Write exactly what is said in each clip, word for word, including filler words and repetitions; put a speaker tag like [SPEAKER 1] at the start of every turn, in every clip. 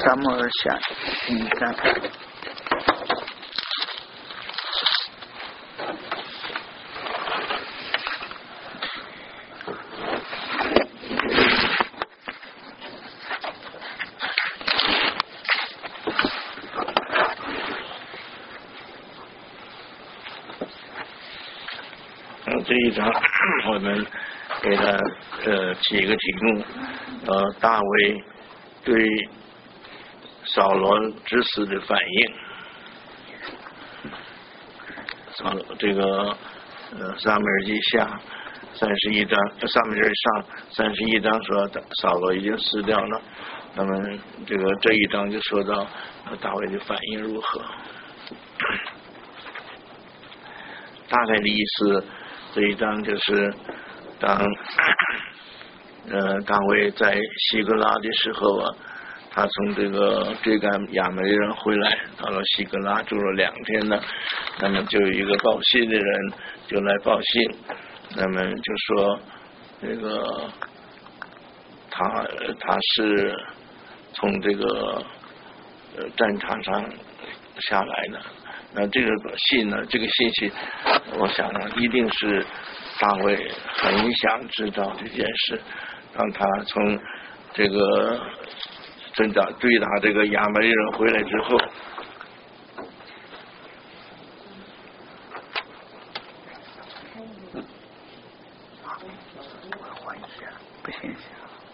[SPEAKER 1] 沙漠而下，第一章。
[SPEAKER 2] 这一章我们给他呃起一个题目，呃，大卫对扫罗之死的反应。扫这个呃撒母耳记下三十一章，撒母耳上三十一章说扫罗已经死掉了，那么这个这一章就说到大卫的反应如何。大概的意思。这一章就是当呃大卫在西格拉的时候啊，他从这个追赶亚门人回来，到了西格拉住了两天呢，那么就有一个报信的人就来报信，那么就说这个他他是从这个呃战场上下来的。那这个信呢，这个信息我想呢一定是大卫很想知道这件事，当他从这个真的追打这个亚门人回来之后，
[SPEAKER 1] 我换一下，不行行。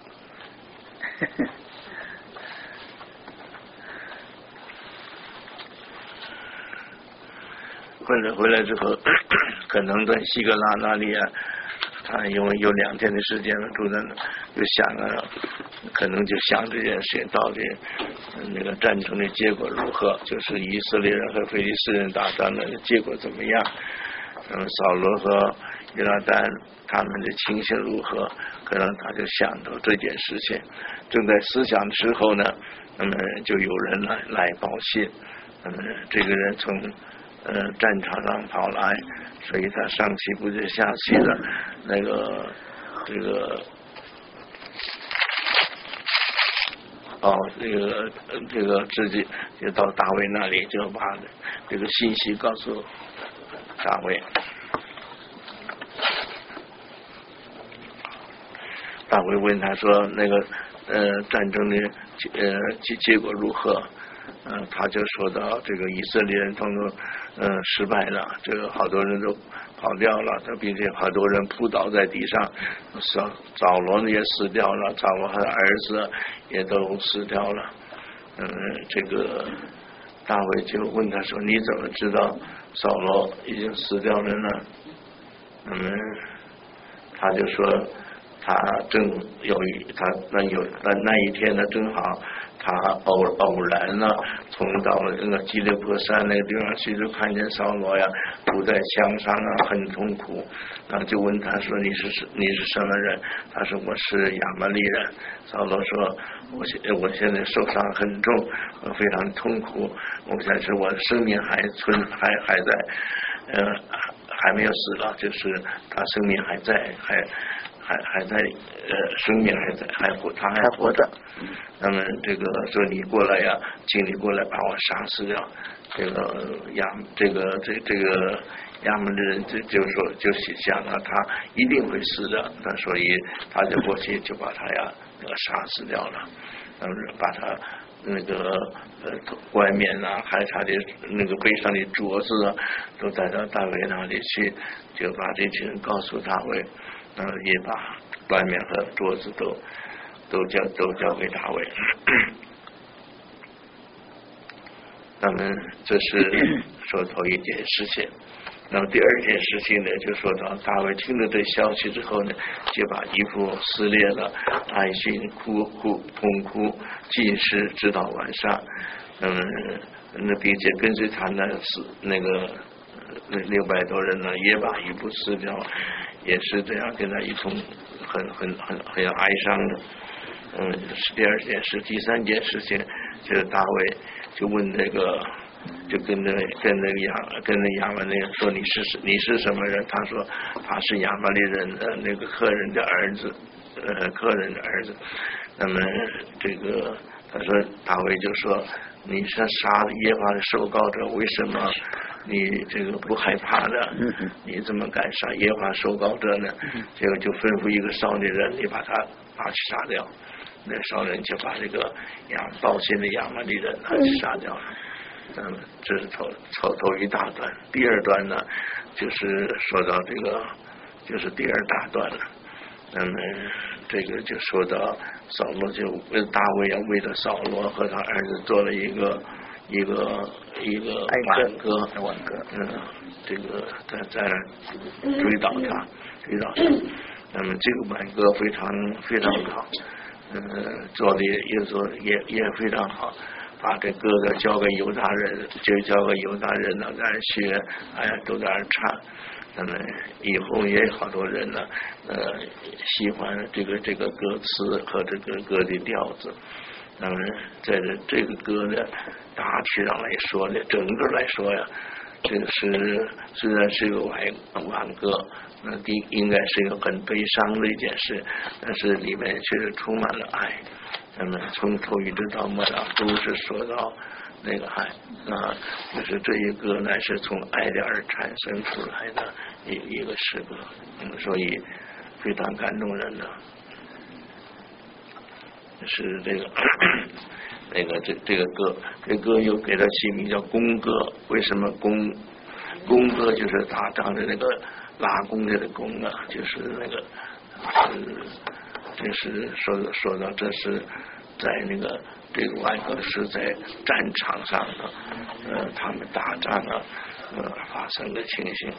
[SPEAKER 2] 回来回来之后，可能在西格拉那里啊，他因为有两天的时间了，住在那，就想啊，可能就想这件事到底那个战争的结果如何，就是以色列人和非利士人打仗的结果怎么样？嗯，扫罗和约拿单他们的情形如何？可能他就想到这件事情，正在思想的时候呢，那么就有人来来报信，那么这个人从呃，战场上跑来，所以他上气不接下气的，那个这个哦，这个这个自己就到大卫那里，就把这个信息告诉大卫。大卫问他说：“那个呃，战争的呃结结果如何？”嗯、呃，他就说到这个以色列人通通嗯、呃、失败了，这个好多人都跑掉了，并且好多人扑倒在地上，扫扫罗也死掉了，扫罗他的儿子也都死掉了。嗯，这个大卫就问他说：“你怎么知道扫罗已经死掉了呢？”嗯，他就说他正有一他那有那那一天呢，正好。他偶偶然呢，从到了那个基利波山那个地方去，就看见扫罗呀，伏在墙上啊，很痛苦。然后就问他说：“你是你是什么人？”他说：“我是亚玛力人。”扫罗说：“我现我现在受伤很重，我非常痛苦。我现在是我的生命还存还还在，呃，还没有死了，就是他生命还在，还。”还还在呃，生命还在，还活，他还活着。那么这个说你过来呀，请你过来把我杀死掉。这个亚，这个这这个亚门的人就就说就想啊，他一定会死的。那所以他就过去就把他呀那个杀死掉了。那么把他那个呃冠冕啊，还有他的那个背上的镯子啊，都带到大卫那里去，就把这群人告诉大卫。嗯，也把冠冕和桌子都都交都交给大卫。那么这是说头一件事情。那么第二件事情呢，就说到大卫听了这消息之后呢，就把衣服撕裂了，哀心哭哭痛哭，禁食直到晚上。嗯，那并且跟随他那死那个那六百多人呢，也把衣服撕掉。也是这样跟他一同很很很很哀伤的。嗯，是第二件事。第三件事情就是大卫就问那个，就跟那跟那个亚跟那亚玛力人说你是你是什么人？他说他是亚玛力人的那个客人的儿子，呃，客人的儿子。那么这个他说大卫就说你是杀耶和华的受膏者，为什么你这个不害怕呢？你怎么敢杀耶和华受膏者呢？结果就吩咐一个少年人，你把他拿去杀掉。那少年就把这个亚抱歉的亚玛力人拿去杀掉了。嗯，这是头头头一大段。第二段呢，就是说到这个，就是第二大段了。那么这个就说到扫罗就为大卫要为了扫罗和他儿子做了一个一个一个挽歌，
[SPEAKER 1] 挽歌，
[SPEAKER 2] 嗯，这个在在追悼他，追悼他。那么这个挽歌非常非常好，嗯，做的也做也也非常好。把这歌歌交给犹大人，就交给犹大人呢，在那学，哎呀，都在那唱。那么以后也有好多人呢，呃，喜欢这个这个歌词和这个歌的调子。那么在这这个歌呢，大体上来说呢，整个来说呀，这个是虽然是个挽挽歌，那第应该是一个很悲伤的一件事，但是里面却是充满了爱。那么从头一直到末了都是说到那个爱啊，就是这一个乃是从爱的而产生出来的一一个诗歌，嗯，所以非常感动人的。是这个那个这这个歌，这歌又给它起名叫弓歌。为什么弓？弓歌就是打仗的那个拉弓的弓啊，就是那个是。这是说说到这是在那个这个挽歌是在战场上的，呃，他们打仗啊，呃，发生的情形。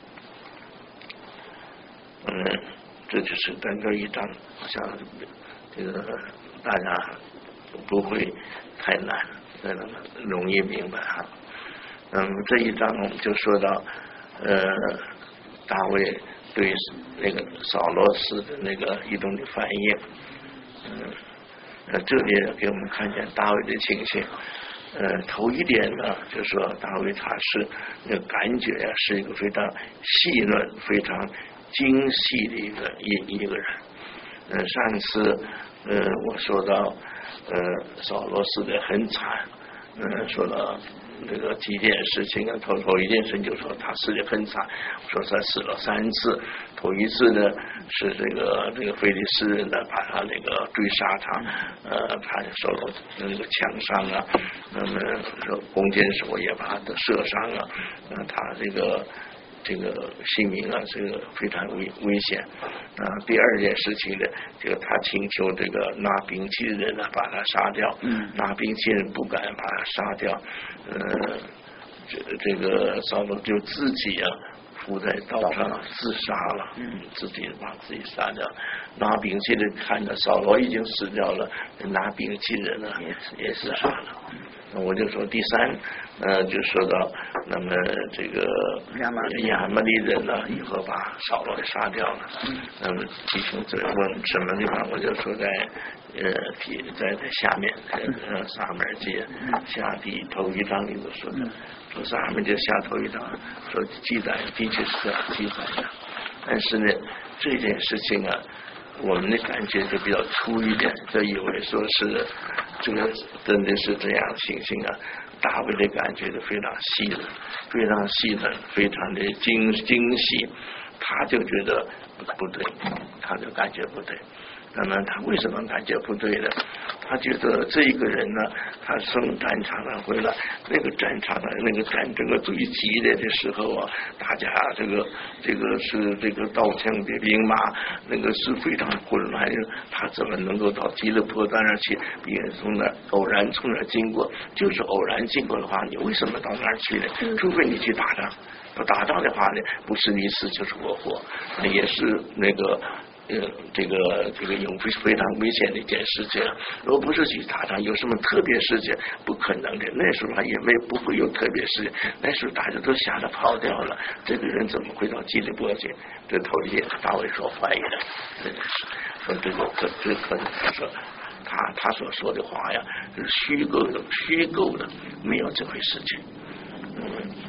[SPEAKER 2] 嗯，这就是整个一章，好像这个大家不会太难，那么容易明白哈。嗯，这一章我们就说到，呃，大卫对那个扫罗斯的那个一种的反应，嗯，呃，这里给我们看见大卫的情形。呃，头一点呢，就是说大卫他是那个感觉呀，是一个非常细嫩、非常精细的一个一一个人。呃，上次呃我说到呃扫罗死的很惨，呃说到这个几件事情啊，头头一件事就说他死的很惨，说他死了三次，头一次呢是这个这个菲利斯人呢把他那个追杀他，呃他受了那个枪伤啊，那么说弓箭手也把他射伤了，呃他这个这个性命啊，这个非常危危险啊。第二件事情呢，这个他请求这个拿兵器的人呢把他杀掉，嗯、拿兵器人不敢把他杀掉，呃，这这个扫罗就自己啊伏在刀上自杀了，嗯，自己把自己杀掉。拿兵器的看着扫罗已经死掉了，拿兵器人呢也也自杀了。我就说第三，呃，就说到那么这个亚玛力人呢，以后把扫罗给杀掉了。那么弟兄姊妹问什么地方，我就说在呃提在在下面，呃撒母耳记下第头一章里头说的，说撒母耳记下头一章说记载的确是这样记载的，但是呢这件事情啊。我们的感觉就比较粗一点，就以为说是这个真的是这样情形啊。大卫的感觉就非常细了，非常细了，非常的精精细，他就觉得不对，他就感觉不对。那么他为什么感觉不对呢？他觉得这一个人呢，他从战场上回来，那个战场上那个战争的最激烈的时候啊，大家这个这个是这个刀枪的兵马，那个是非常混乱的。他怎么能够到基勒坡那儿去？别人从那偶然从那儿经过，就是偶然经过的话，你为什么到那儿去呢？除非你去打仗，不打仗的话呢，不是你死就是我活，那也是那个。呃，这个这个有非非常危险的一件事情，如果不是去打仗，有什么特别事情？不可能的。那时候还也没不会有特别事情，那时候大家都吓得跑掉了。这个人怎么会到基利波去？这头一大卫说怀疑的，真的是说这个可这可能说他他所说的话呀，是虚构的，虚构的，没有这回事情。嗯。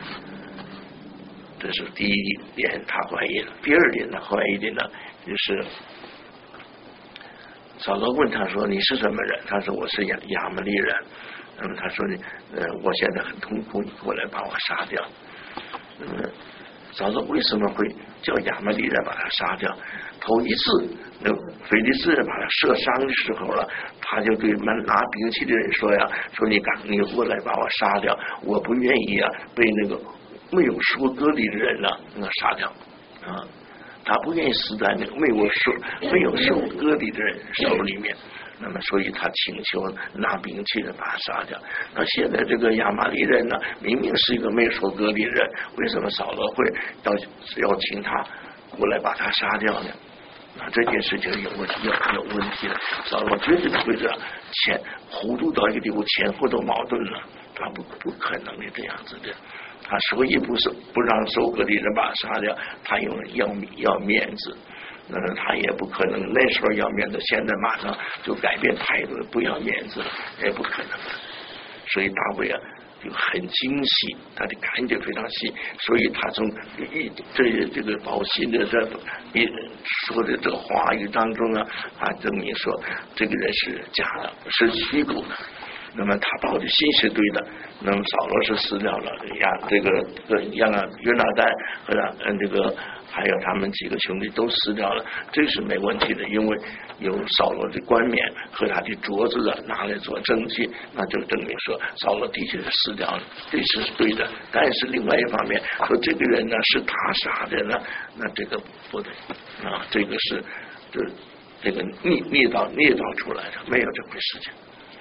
[SPEAKER 2] 这是第一点，他怀疑了。第二点呢，怀疑的呢，就是扫罗问他说：“你是什么人？”他说：“我是亚亚摩利人。”那么他说：“你呃，我现在很痛苦，你过来把我杀掉。”那么扫罗为什么会叫亚摩利人把他杀掉？头一次那腓利斯人把他射伤的时候了，他就对拿兵器的人说呀：“说你赶你过来把我杀掉，我不愿意啊被那个没有受割礼的人呢那杀掉啊。”他不愿意死在那个没有受没有受割礼的人手里面，那么所以他请求拿兵器的把他杀掉。那现在这个亚玛力人呢，明明是一个没有受割礼的人，为什么扫罗会要要请他过来把他杀掉呢？那这件事情有问题，有有问题了。扫罗绝对不会这样前糊涂到一个地步，前后都矛盾了，他不不可能的这样子的。他所以不是不让受割礼人把他杀掉，他因为要要面子，那他也不可能那时候要面子，现在马上就改变态度，不要面子了，也不可能的。所以大卫啊就很精细，他的感觉非常细，所以他从一这这个保信的这一说的这个话语当中啊，啊证明说这个人是假的，是虚构的。那么他报的信是对的，那么扫罗是死掉了，亚这个这个亚约拿单和嗯这个还有他们几个兄弟都死掉了，这是没问题的，因为有扫罗的冠冕和他的镯子啊拿来做证据，那就证明说扫罗的确是死掉了，这是对的。但是另外一方面说这个人呢是他杀的呢，那这个不对啊，这个是这这个捏捏造捏造出来的，没有这回事情。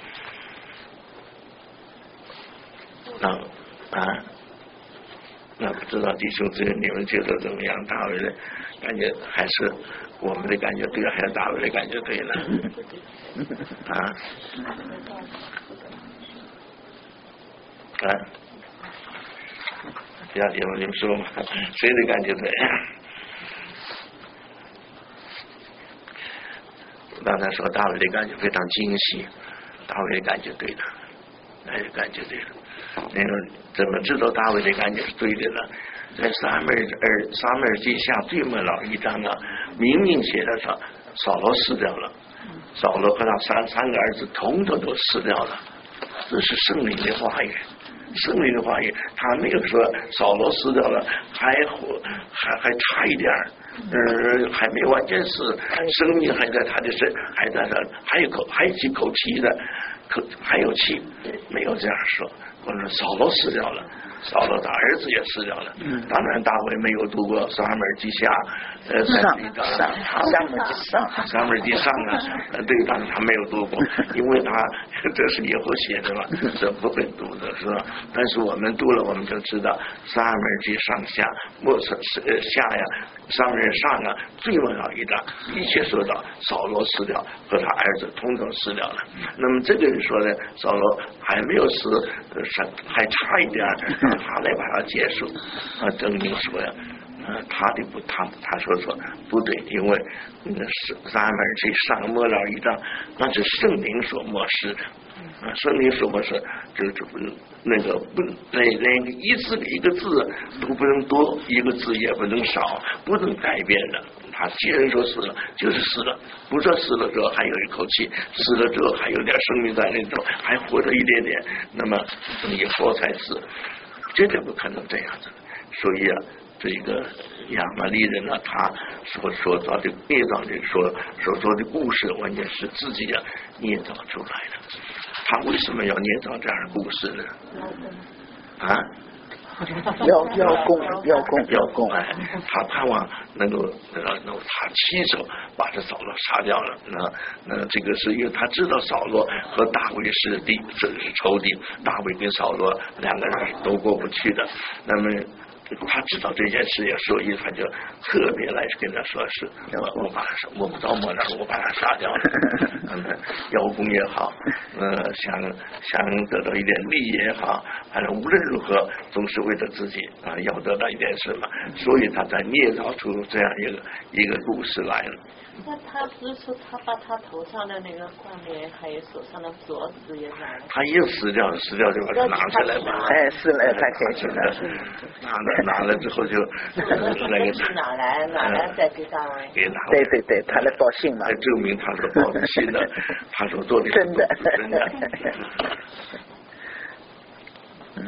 [SPEAKER 2] 那啊，那不知道弟兄姊妹你们觉得怎么样？大卫的感觉还是我们的感觉对，还是大卫的感觉对呢？啊啊，其他弟兄你们说嘛？谁的感觉对？刚才说大卫的感觉非常精细，大卫的感觉对的，那是感觉对的。那个怎么知道大卫的感觉是对的呢？在撒母耳撒母耳记下最末了一章啊，明明写的说扫罗死掉了，扫罗和他三三个儿子统统都死掉了，这是圣灵的话语，圣灵的话语，他没有说扫罗死掉了，还活还还差一点呃，还没完全死，生命还在他的身，还在那，还有口还有几口气的，可还有气，没有这样说。我说扫罗死掉了，扫罗他儿子也死掉了。嗯、当然大卫没有读过撒母耳记下，呃，三十一章，
[SPEAKER 1] 撒母耳记上，
[SPEAKER 2] 撒母耳记上啊，呃，对，但是他没有读过，因为他这是以后写的嘛，这不会读的是吧？但是我们读了，我们就知道撒母耳记上下末是呃下呀，撒母耳上啊，最重要一章，一切说到扫罗死掉和他儿子统统死掉了。那么这个人说呢，扫罗还没有死。呃还差一点，他来把它结束啊，证明说呀，呃，他的不，他他说说不对，因为那个是撒母耳记上末了一章，那是圣灵所漠视的啊，圣灵所漠视，这这不那个不那那一字一个字都不能多，一个字也不能少，不能改变的。他既然说死了，就是死了，不说死了之后还有一口气，死了之后还有点生命在那头，还活着一点点，那么以后才死，绝对不可能这样子。所以啊，这个亚玛力人呢，他所说造的捏造的说所说的故事，完全是自己啊捏造出来的。他为什么要捏造这样的故事呢？啊？
[SPEAKER 1] 要要供要供
[SPEAKER 2] 要供哎，他盼望能够能够他亲手把这扫罗杀掉了。那那这个是因为他知道扫罗和大卫是敌，这是仇敌，大卫跟扫罗两个人都过不去的。那么他知道这件事，所以他就特别来跟他说是，我我把他我不着摸着我把他杀掉了。嗯，邀功也好，呃，想想得到一点利益也好，反正无论如何总是为了自己啊，要得到一点什么，所以他才捏造出这样一个一个故事来了。
[SPEAKER 3] 那他不是说他把他头上的那个冠冕还有手上的镯子也拿了？
[SPEAKER 2] 他一死掉了，死掉就把它拿起来吧。
[SPEAKER 1] 哎，是了，才可以去拿。
[SPEAKER 2] 拿的拿了之后就那个
[SPEAKER 3] 拿来拿来再给大卫。
[SPEAKER 2] 给大
[SPEAKER 1] 卫。对对对，他来报信嘛。
[SPEAKER 2] 证明他是报的信的，他说做的
[SPEAKER 1] 真的
[SPEAKER 2] 真的。
[SPEAKER 1] 嗯。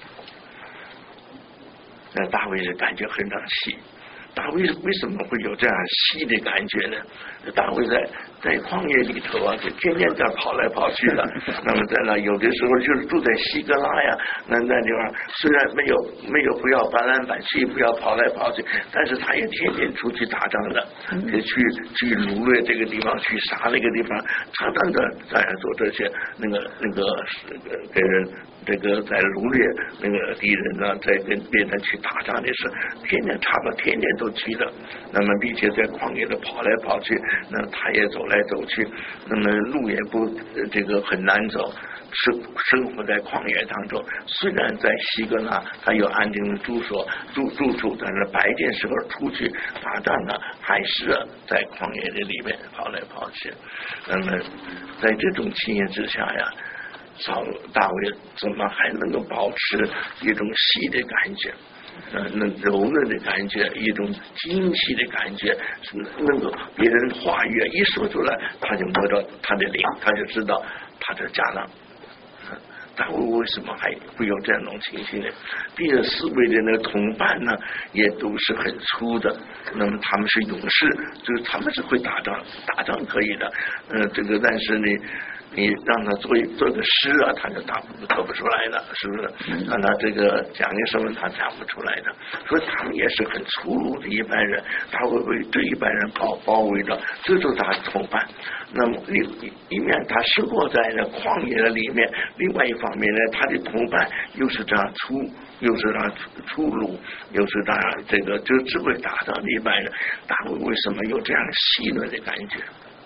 [SPEAKER 2] 那大卫是感觉很长喜。大卫为什么会有这样喜的感觉呢？大卫在在旷野里头啊，就天天在跑来跑去的。那么在那有的时候就是住在西格拉呀，那那地方虽然没有没有不要搬来搬去，不要跑来跑去，但是他也天天出去打仗的，也去去掳掠这个地方，去杀那个地方，常常的在做这些那个那个给人这个在掳掠那个敌人呢，在跟别人去打仗的时候，天天差不多天天都去的。那么并且在旷野里跑来跑去，那他也走来走去，那么路也不这个很难走，生生活在旷野当中。虽然在西格拉他有安定的住所住住处，但是白天时候出去打仗呢，还是在旷野的里面跑来跑去。那么在这种情形之下呀，扫大卫怎么还能够保持一种喜的感觉？呃，那柔嫩的感觉，一种惊奇的感觉，是能够别人话语一说出来，他就摸到他的灵，他就知道他的家长。大卫为什么还会有这样种情形呢？并且四位的那个同伴呢，也都是很粗的。那么他们是勇士，就是他们是会打仗，打仗可以的。呃，这个但是呢，你让他做做个诗啊，他就打不做不出来的，是不是？让他这个讲个什么，他讲不出来的。所以他们也是很粗鲁的一般人，他会被这一般人包包围着，这就是他的同伴。那么另一面他生活在那旷野的里面，另外一方面呢，他的同伴又是这样粗，又是这样粗鲁，又是这样这个就只会打仗的一般人，大卫为什么有这样细嫩的感觉？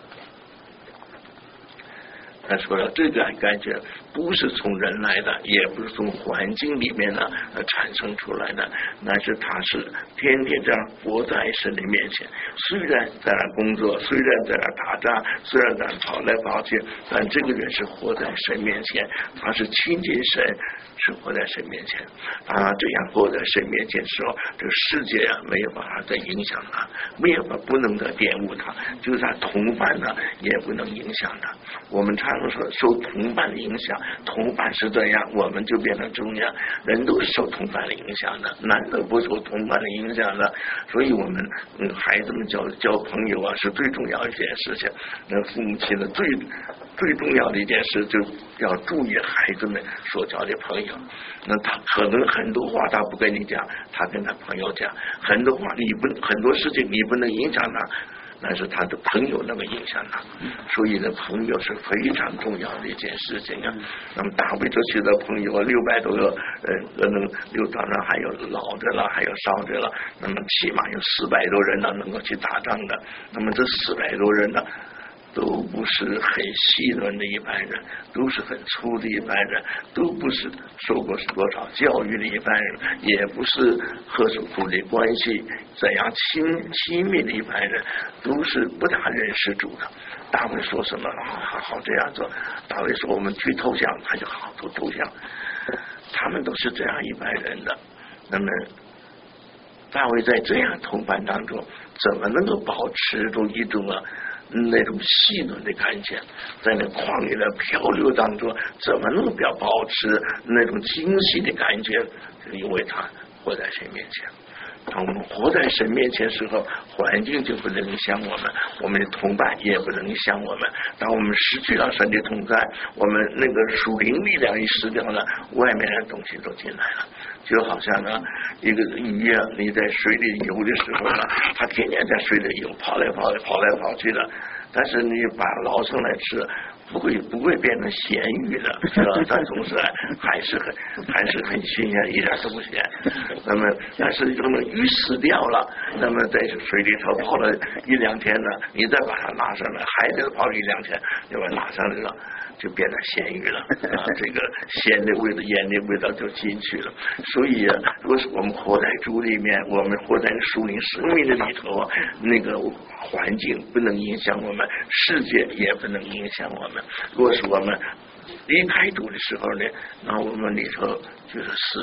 [SPEAKER 2] 他说了，这个感觉不是从人来的，也不是从环境里面呢产生出来的，但是他是天天这样活在神的面前。虽然在那工作，虽然在那打仗，虽然在那跑来跑去，但这个人是活在神面前，他是亲近神，是活在神面前。当他这样活在神面前的时候，这个世界啊没有办法再影响他，没有办法不能再玷污他，就是他同伴呢也不能影响他。我们常常说受同伴的影响，同伴是这样，我们就变成这样。人都是受同伴的影响的，难道不受同伴的影响的？所以我们嗯孩子们交交朋友啊是最重要的一件事情。那父母亲的最最重要的一件事，就要注意孩子们所交的朋友。那他可能很多话他不跟你讲，他跟他朋友讲很多话，你不很多事情你不能影响他，但是他的朋友能够影响他，所以呢，朋友是非常重要的一件事情啊。那么大卫这些的朋友啊，六百多个，呃，可能六当然还有老的了，还有少的了，那么起码有四百多人呢能够去打仗的。那么这四百多人呢，都不是很细嫩的一般人，都是很粗的一般人，都不是受过多少教育的一般人，也不是和属主的关系怎样亲亲密的一般人，都是不大认识主的。大卫说什么好好好这样做，大卫说我们去投降，他就好做投降，他们都是这样一般人的。那么大卫在这样同伴当中，怎么能够保持住一种啊那种细嫩的感觉，在那旷野的漂流当中，怎么能够表保持那种精细的感觉？因为他活在神面前。当我们活在神面前的时候，环境就不能影响我们，我们的同伴也不能影响我们。当我们失去了神的同在，我们那个属灵力量一失掉了，外面的东西都进来了。就好像呢，一个鱼啊，你在水里游的时候呢，它天天在水里游，跑来跑来跑来跑去的。但是你把捞上来吃，不会不会变成咸鱼的，是吧？它总是还是很还是很新鲜，一点都不咸。那么，但是这么鱼死掉了，那么在水里头泡了一两天呢，你再把它拿上来，还得泡一两天，就把它拿上来了，就变成咸鱼了啊！这个咸的味道、盐的味道就进去了。所以啊，如果是我们活在主里面，我们活在属灵生命的里头啊，那个环境不能影响我们，世界也不能影响我们。如果是我们离开主的时候呢，那我们里头就是死的，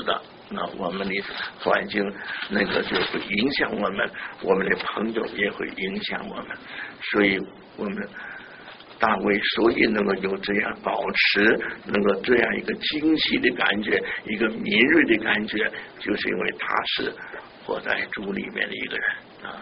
[SPEAKER 2] 那我们的环境那个就会影响我们，我们的朋友也会影响我们，所以我们大卫所以能够有这样保持能够这样一个惊喜的感觉，一个敏锐的感觉，就是因为他是活在主里面的一个人啊。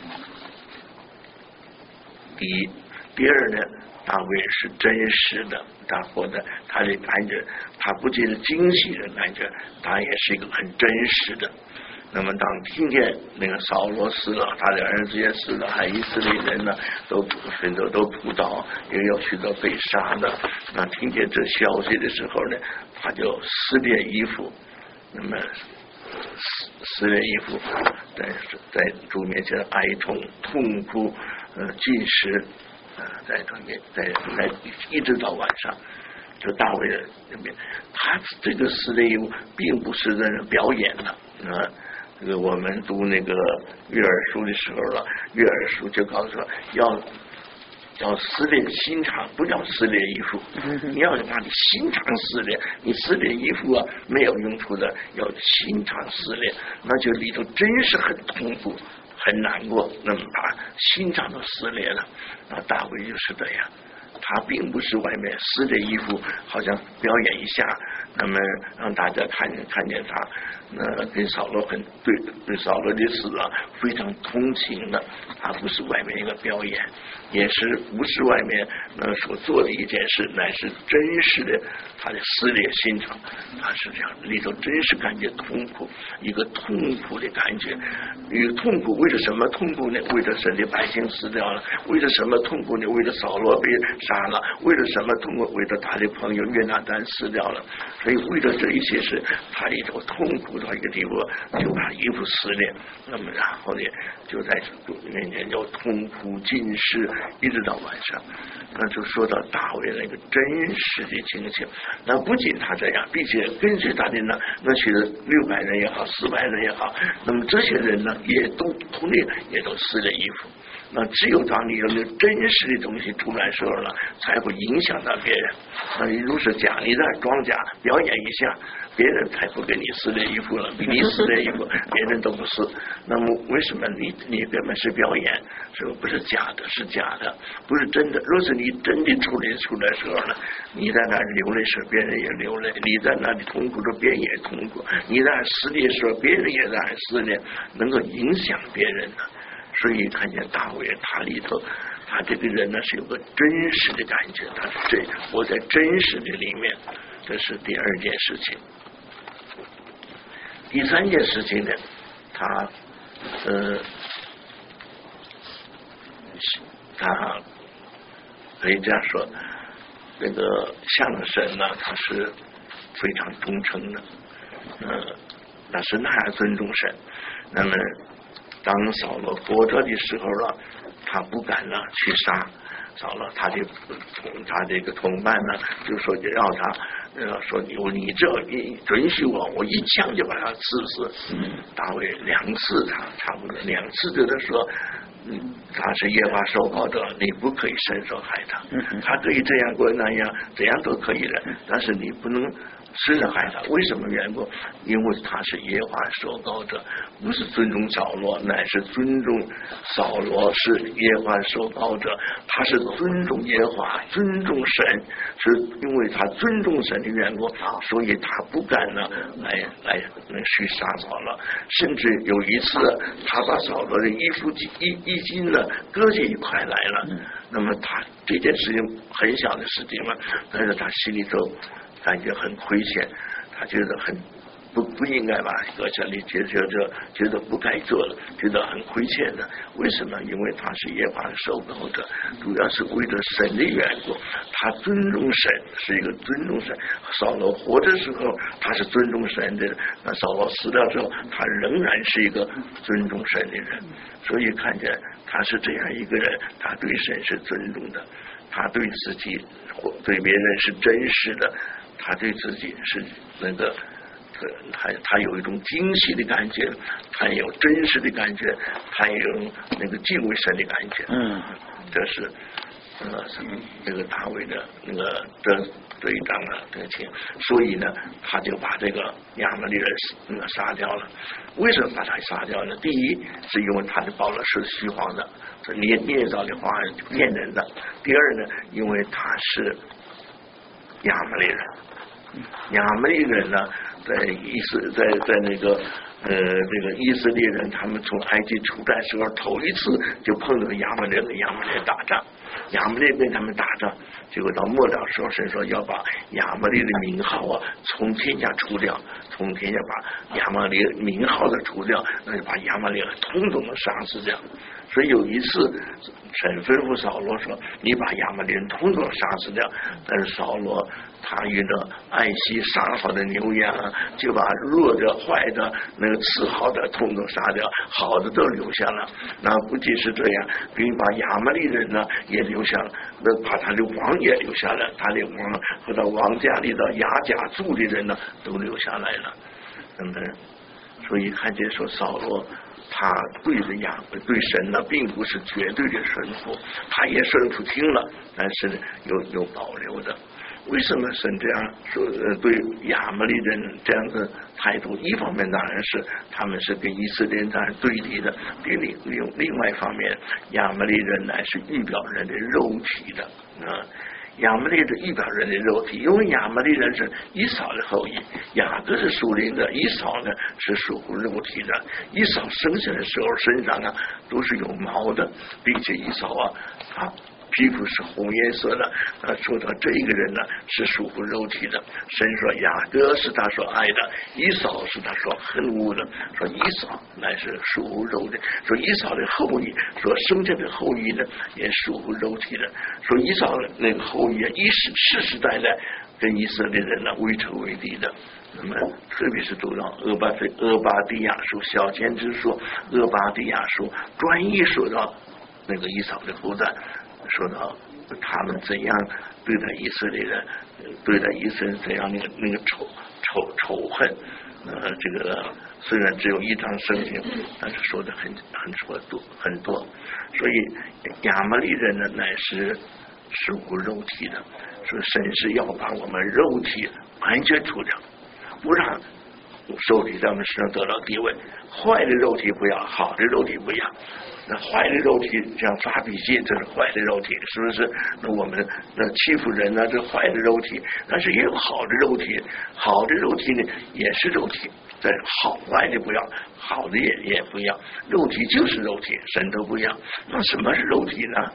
[SPEAKER 2] 第一，第二呢，大卫是真实的，他活在他的感觉，他不仅是惊喜的感觉，他也是一个很真实的。那么当听见那个扫罗死了，他的儿子也死了，还以色列人呢都许多都扑倒，也有许多被杀的。那听见这消息的时候呢，他就撕裂衣服，那么撕撕裂衣服，在在主面前哀痛痛哭，呃进食，呃在中间在在一直到晚上。就大卫的那边，他这个撕裂衣服并不是在那表演的啊。这个我们读那个约珥书的时候了，约珥书就告诉说要要撕裂心肠，不叫撕裂衣服，你要把你心肠撕裂，你撕裂衣服啊没有用处的，要心肠撕裂，那就里头真是很痛苦很难过，那么把心肠都撕裂了。那大卫就是这样，他并不是外面撕裂衣服好像表演一下，那么让大家看见看见他那跟扫罗很对对扫罗的死啊非常同情的，他不是外面一个表演，也是不是外面那所做的一件事，乃是真实的他的撕裂心肠，他是这样里头真是感觉痛苦，一个痛苦的感觉。一个痛苦为了什么痛苦呢？为了神的百姓死掉了。为了什么痛苦呢？为了扫罗被杀了。为了什么痛苦？为了他的朋友约拿单死掉了。所以为了这一些事，他里头痛苦到一个地步，就把衣服撕裂。那么然后呢，就在主面前就痛苦尽失，一直到晚上。那就说到大卫那个真实的情形。那不仅他这样，并且跟随他的呢，那许多六百人也好，四百人也好，那么这些人呢，也都同样也都撕裂衣服。那只有当你有那真实的东西出来的时候呢，才会影响到别人。那你如是讲，你在装假表演一下，别人才不给你撕裂衣服了，比你撕裂衣服别人都不撕。那么为什么你你根本是表演？是不是假的？是假的，不是真的。若是你真的出来出来的时候呢，你在那流泪时，别人也流泪；你在那里痛苦时，别人也痛苦；你在撕裂时，别人也在撕裂，能够影响别人的。所以看见大卫他里头，他这个人呢是有个真实的感觉，他是这活在真实的里面，这是第二件事情。第三件事情呢，他呃，他可以这样说，这个向神呢，他是非常忠诚的，呃，但是那样尊重神，那么。当扫罗活着的时候了，他不敢呢去杀扫罗，他的他这个同伴呢就说让他呃说你你这你准许我，我一枪就把他刺死。大卫两次他差不多两次对他说，嗯，他是耶和华受膏者，你不可以伸手害他，他可以这样过那样，怎样都可以的，但是你不能是的害他，为什么缘故？因为他是耶和华受膏者，不是尊重扫罗，乃是尊重扫罗是耶和华受膏者，他是尊重耶和华，尊重神，是因为他尊重神的缘故，所以他不敢呢来来去杀扫罗，甚至有一次他把扫罗的衣服衣衣襟呢割下一块来了，那么他这件事情很小的事情嘛，但是他心里头感觉很亏欠，他觉得很不不应该把割下来，觉得觉得觉得不该做了，觉得很亏欠的。为什么？因为他是耶和华的受膏者，主要是为了神的缘故，他尊重神，是一个尊重神。扫罗活着时候他是尊重神的，那扫罗死了之后，他仍然是一个尊重神的人。所以看见他是这样一个人，他对神是尊重的，他对自己对别人是真实的。他对自己是那个，他他有一种惊喜的感觉，他有真实的感觉，他有那个敬畏神的感觉。嗯，这是呃这个大卫的那个这这一章啊这个情，所以呢他就把这个亚玛力人那个杀掉了。为什么把他杀掉呢？第一是因为他的保罗是虚谎的，是捏捏造的话骗人的。第二呢，因为他是亚玛力人，亚玛力人呢在以色在在那个呃这个以色列人他们从埃及出来时候头一次就碰到亚玛力人跟亚玛力人打仗，亚玛力跟他们打仗，结果到末了时候神说要把亚玛力的名号啊从天下除掉，从天下把亚玛力名号的除掉，那就把亚玛力统统的杀死掉。所以有一次神吩咐扫罗说你把亚玛力人统统杀死掉，但是扫罗他与那爱惜杀好的牛羊啊，就把弱的坏的那个次好的统统杀掉，好的都留下了。那不仅是这样，并把亚玛力人呢也留下了，那把他的王也留下了，他的王和他王家里的雅甲族的人呢都留下来了等等。所以看见说扫罗他对着亚对神呢并不是绝对的顺服，他也顺服听了，但是有有保留的。为什么神这样说呃对亚玛力人这样的态度？一方面当然是他们是跟以色列人对立的，另另另外一方面亚玛力人乃是预表人的肉体的啊。亚玛力的预表人的肉体，因为亚玛力人是以扫的后裔，雅各是属灵的，以扫呢是属乎肉体的。以扫生下的时候身上啊都是有毛的，并且以扫啊他皮肤是红颜色的，他说到这一个人呢是属乎肉体的。神说雅各是他所爱的，以扫是他所恨恶的，说以扫乃是属乎肉的，说以扫的后裔，说生下的后裔呢也属乎肉体的，说以扫的那个后裔一世世世代代跟以色列人呢为仇为敌的。那么特别是读到俄巴俄巴底亚书小先知说俄巴底亚书专一说到那个以扫的后代，说到他们怎样对待以色列人，对待以色列怎样那个那个仇仇仇恨，呃，这个虽然只有一章圣经，但是说的很很说多很多。所以亚玛力人呢乃是属乎肉体的，说神是要把我们肉体完全除掉，不让肉体在我们身上得到地位。坏的肉体不要，好的肉体不要。那坏的肉体像发脾气，这是坏的肉体，是不是？那我们那欺负人呢，这坏的肉体。但是也有好的肉体，好的肉体呢也是肉体，这好坏的不要，好的也也不要。肉体就是肉体，神都不要。那什么是肉体呢？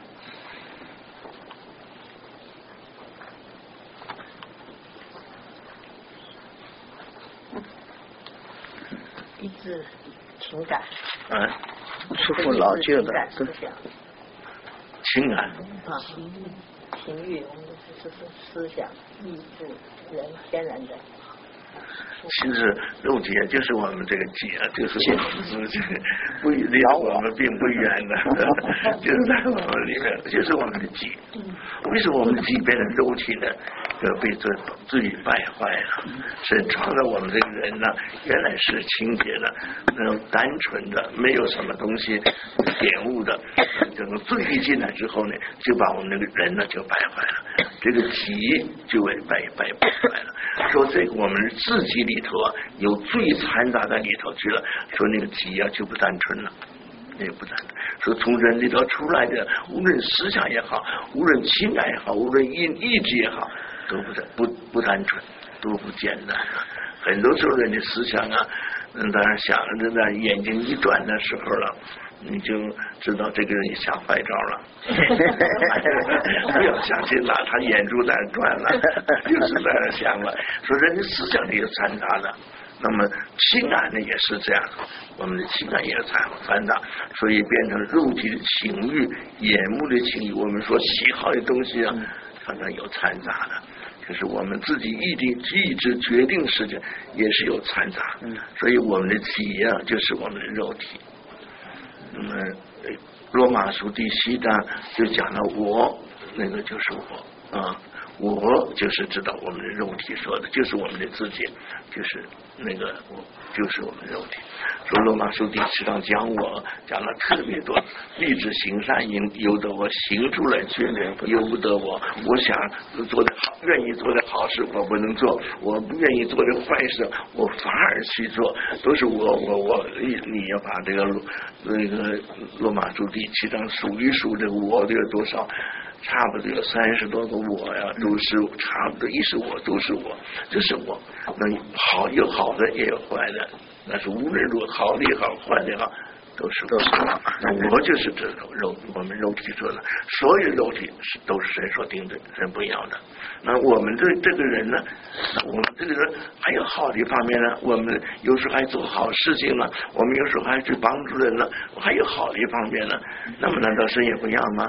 [SPEAKER 3] 意志、情感。
[SPEAKER 2] 嗯。
[SPEAKER 1] 出乎老旧的
[SPEAKER 3] 思想，
[SPEAKER 2] 情感
[SPEAKER 3] 啊，情欲，我们这是思想、意志、人天然的。
[SPEAKER 2] 其实肉体就是我们这个己啊，就是我们这个不离我们并不远的，就是在我们里面，就是我们的己。为什么我们的己变成肉体呢？就被这罪败坏了。神创造我们这个人呢，原来是清洁的，那种单纯的，没有什么东西玷污的。这种罪一进来之后呢，就把我们那个人呢就败坏了，这个己就会败败败坏了。说这个我们自己里头啊有罪掺杂在里头去了，说那个己啊就不单纯了。也不单纯，说从人里头出来的，无论思想也好，无论情感也好，无论意意志也好，都不单不不单纯，都不简单。很多时候人的思想啊，嗯，当然想着那眼睛一转的时候了，你就知道这个人也想坏招了。不要相信了，他眼珠在那转了，就是在那想了。说人的思想里有掺杂的。那么情感呢也是这样，我们的情感也是掺杂，所以变成肉体的情欲、眼目的情欲。我们说喜好的东西啊，常常有掺杂的，就是我们自己意定意志决定事情也是有掺杂。所以我们的己啊，就是我们的肉体。那么罗马书第七章就讲了我，那个就是我啊。 我就是知道我们的肉体说的，就是我们的自己，就是那个我，就是我们肉体。说罗马书第七章讲我讲了特别多，立志行善因由得我行出来却由不得我。我想做的好，愿意做的好事我不能做，我不愿意做的坏事我反而去做，都是我我我你你要把这个那个罗马书第七章数一数这个我的有多少。差不多有三十多个我呀，都是差不多一是我都是我，这是我。那好有好的也有坏的，那是无论如何好的也好，坏的也好，都是都是我。那我就是这种肉，我们肉体说的，所有肉体是都是神所定的，神不要的。那我们这这个人呢，我们这个人还有好的一方面呢，我们有时候还做好事情呢，我们有时候还去帮助人呢，还有好的一方面呢。那么难道神也不要吗？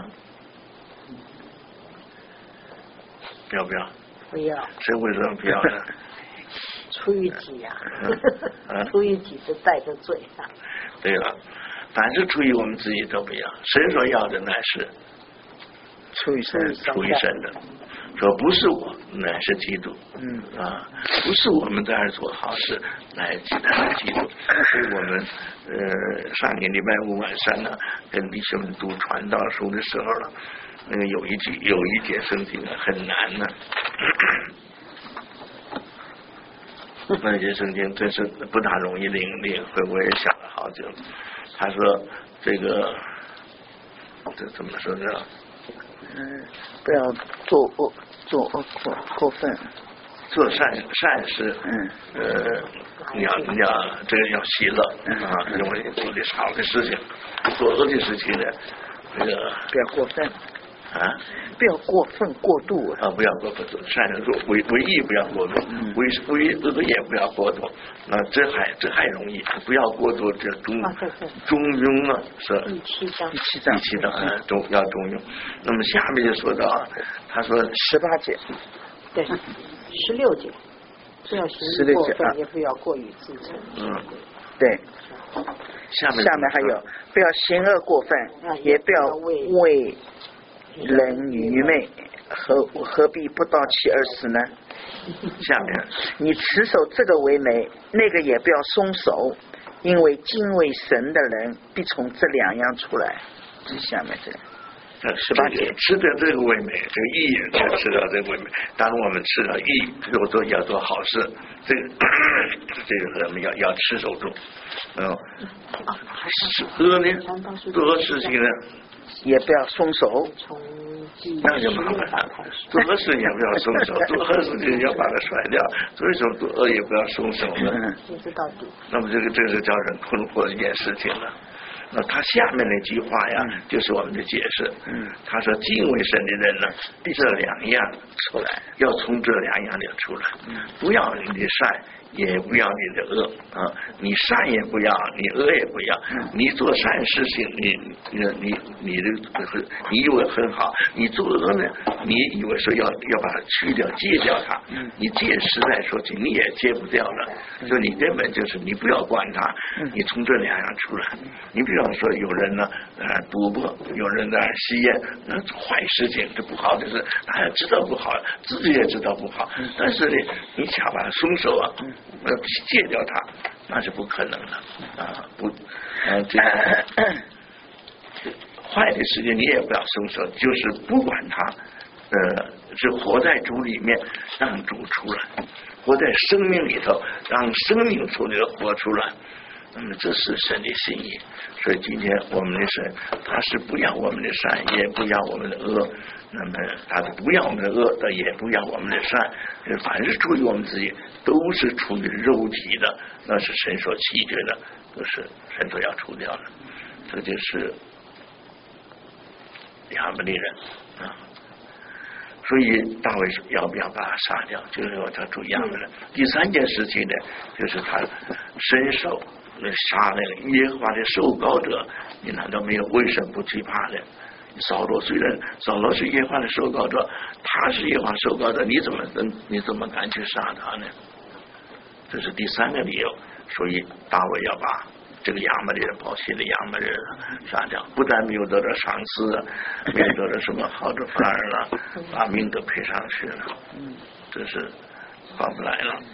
[SPEAKER 2] 要不要？
[SPEAKER 1] 不要。
[SPEAKER 2] 谁为什么不要呢？
[SPEAKER 1] 出于己呀、啊，出于己是带着罪啊。
[SPEAKER 2] 对了，凡是出于我们自己都不要，神所要的乃是
[SPEAKER 1] 出于神，
[SPEAKER 2] 出于神的。说不是我，乃是基督。嗯啊，不是我们在这儿做好事，乃乃是基督。所以我们呃上个礼拜五晚上呢，跟弟兄们读传道书的时候了。那个有一句有一节圣经很难呢，那节圣经真是不大容易领领会，我也想了好久。他说这个这怎么说呢？
[SPEAKER 1] 嗯，不要做恶做恶过过分，
[SPEAKER 2] 做善善事，嗯呃，你要你要这个要喜乐啊，认为做的好的事情，做恶的事情呢，这个
[SPEAKER 1] 不要过分。
[SPEAKER 2] 啊，
[SPEAKER 1] 不要过分过度
[SPEAKER 2] 啊！不要过分，善人做为为义不要过度，嗯、为为恶也不要过度。那这还这还容易，不要过度，这中、啊、中庸啊，是
[SPEAKER 1] 第七章
[SPEAKER 2] 第七章第七章啊，中要中庸。那么下面就说到，他说
[SPEAKER 1] 十八节，对，十六节，不要行过分，啊、也不要过于自称。嗯，对。
[SPEAKER 2] 下面
[SPEAKER 1] 下面还有，不要行恶过分，啊、也不要为人愚昧，何何必不到期而死呢？
[SPEAKER 2] 下面
[SPEAKER 1] 你持守这个为美，那个也不要松手，因为敬畏神的人必从这两样出来。这下面这十八节，
[SPEAKER 2] 吃的这个为美，这个义人才吃到这个为美。当我们吃了义，要做要做好事，这个这个我们要要持守住。嗯，恶呢，做恶事情呢，
[SPEAKER 1] 也不要松手。
[SPEAKER 2] 那就麻烦了，做恶事也不要松手，做恶事情要把它甩掉。所以说做恶也不要松手呢。
[SPEAKER 1] 一直到底。
[SPEAKER 2] 那么这个这是叫人困惑的一件事情了。那他下面那句话呀，嗯、就是我们的解释。嗯，他说敬畏神的人呢，这两样出来，要从这两样里出来，嗯、不要你的善，也不要你的恶啊！你善也不要，你恶也不要。嗯、你做善事情，你你你你的你以为很好，你做恶呢，你以为说要要把它去掉、戒掉它。嗯、你戒实在说起，你也戒不掉了。嗯、所以你根本就是你不要管它，嗯、你从这两样出来。你比方说有人呢，呃，赌博，有人在吸烟，那坏事情，这不好的事，大家知道不好，自己也知道不好，嗯、但是呢，你想把它松手啊。嗯呃，戒掉它，那是不可能的啊！不，呃，这个坏的事情你也不要松手，就是不管它，呃，是活在主里面，让主出来；活在生命里头，让生命出来活出来。那么这是神的心意。所以今天我们的神，他是不要我们的善，也不要我们的恶。那么他是不要我们的恶的，也不要我们的善。凡是出于我们自己，都是出于肉体的，那是神所弃绝的，都是神所要除掉的。这就是亚伯利人啊。所以大卫说要不要把他杀掉，就是要他主亚伯人。第三件事情呢，就是他伸手杀那个耶和华的受膏者，你难道没有为什么不惧怕呢？扫罗虽然扫罗是耶和华的受膏者，他是耶和华受膏者，你怎么能你怎么敢去杀他呢？这是第三个理由。所以大卫要把这个亚玛力人把新的亚玛力人杀掉，不但没有得到赏赐，没有得到什么好的，反而呢把命都赔上去了，这是划不来了。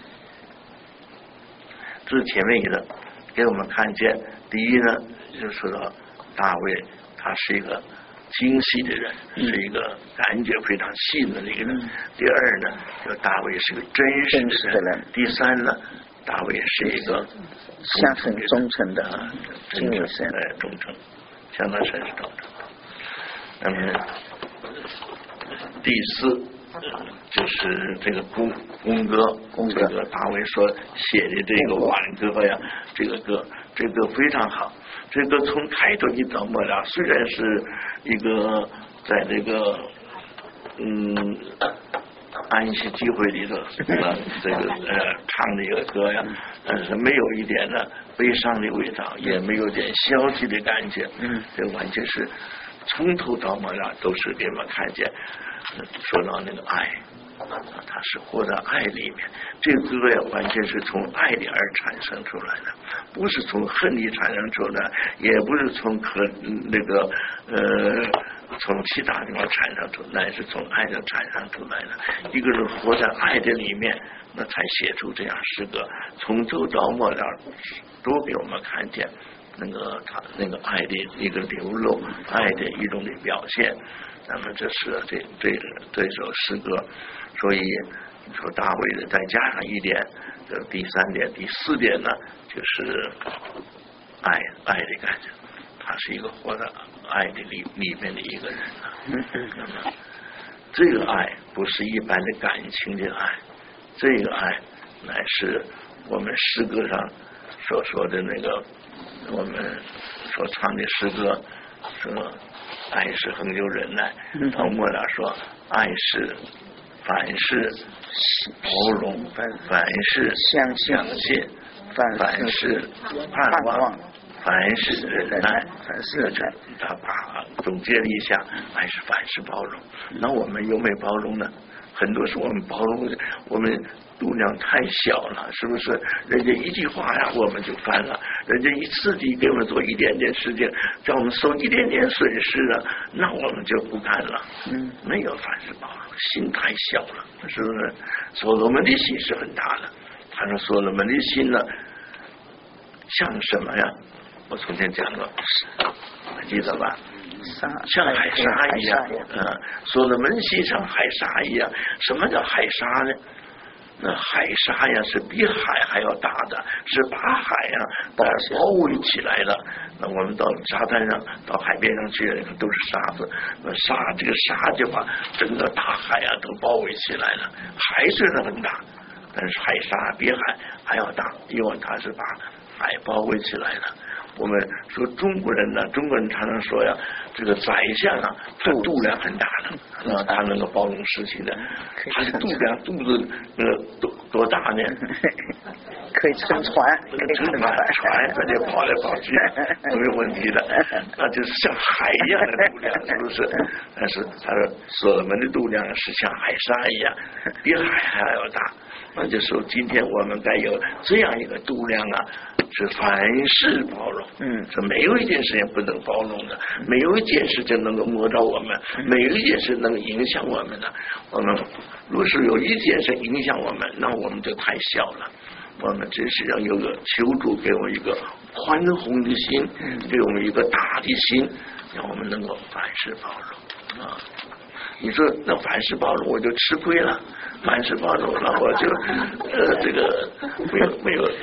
[SPEAKER 2] 这是前面一个给我们看见，第一呢就说到大卫他是一个精细的人，
[SPEAKER 1] 嗯、
[SPEAKER 2] 是一个感觉非常细的一个人。嗯、第二呢，就大卫是个真实的 人, 的人。第三呢，大卫是一个
[SPEAKER 1] 向神忠诚的啊，
[SPEAKER 2] 真诚神哎，忠诚，向他神是忠诚。那么第四就是这个弓弓歌，弓歌，这个大卫说写的这个挽歌呀，这个歌，这个非常好。这个从开头一到末了，虽然是一个在这个嗯安息聚会里头呃这个呃唱的一个歌呀，但是没有一点的悲伤的味道，也没有点消极的感觉，嗯，这完全是从头到末了都是给我们看见，说到那个爱。他是活在爱里面，这个歌呀完全是从爱里而产生出来的，不是从恨里产生出来，也不是从可那个呃从其他地方产生出来，乃是从爱上产生出来的。一个人活在爱的里面，那才写出这样诗歌，从头到末了都给我们看见那个他那个爱的一个流露，爱的一种的表现。那么这是这这这首诗歌，所以你说大卫的再加上一点，这第三点第四点呢，就是爱爱的感觉，他是一个活在爱的里里面的一个人啊。那么这个爱不是一般的感情的爱，这个爱乃是我们诗歌上所说的那个我们所唱的诗歌说。爱是恒久忍耐，到末了说爱是凡事包容，凡事相信，凡事盼望，凡事忍耐，凡事忍耐。他把总结了一下，爱是凡事包容。那我们有没有包容呢？很多时候我们包容，我们度量太小了，是不是？人家一句话呀，我们就翻了；人家一次地给我们做一点点事情，叫我们受一点点损失了，那我们就不干了。嗯，没有凡事包容，心太小了，是不是？所罗门的心是很大的。他说所罗门的心呢，像什么呀？我从前讲过，还记得吧？像海沙一样，嗯，所罗门心像海沙一样。什么叫海沙呢？那海沙呀是比海还要大的，是把海呀把包围起来了。那我们到沙滩上，到海边上去，都是沙子，那沙这个沙就把整个大海呀都包围起来了。海虽然很大，但是海沙比海还要大，因为它是把海包围起来了。我们说中国人呢，中国人常常说呀，这个宰相啊，他肚量很大的，啊，他能够包容事情的。他的肚量肚子呃多多大呢？
[SPEAKER 1] 可以撑船，可以
[SPEAKER 2] 撑船，船他就跑来跑去，没有问题的。那就是像海一样的肚量，是不是？但是他说所罗门的肚量是像海沙一样，比海还要大。那就说今天我们该有这样一个度量啊，是凡事包容，嗯，是没有一件事情不能包容的，没有一件事情能够摸到我们，没有一件事能影响我们的。我们若是有一件事影响我们，那我们就太小了。我们真是要有个求助给我一个宽宏的心，给我们一个大的心，让我们能够凡事包容啊。你说那凡事包容我就吃亏了，凡事包容了我就呃这个没有没有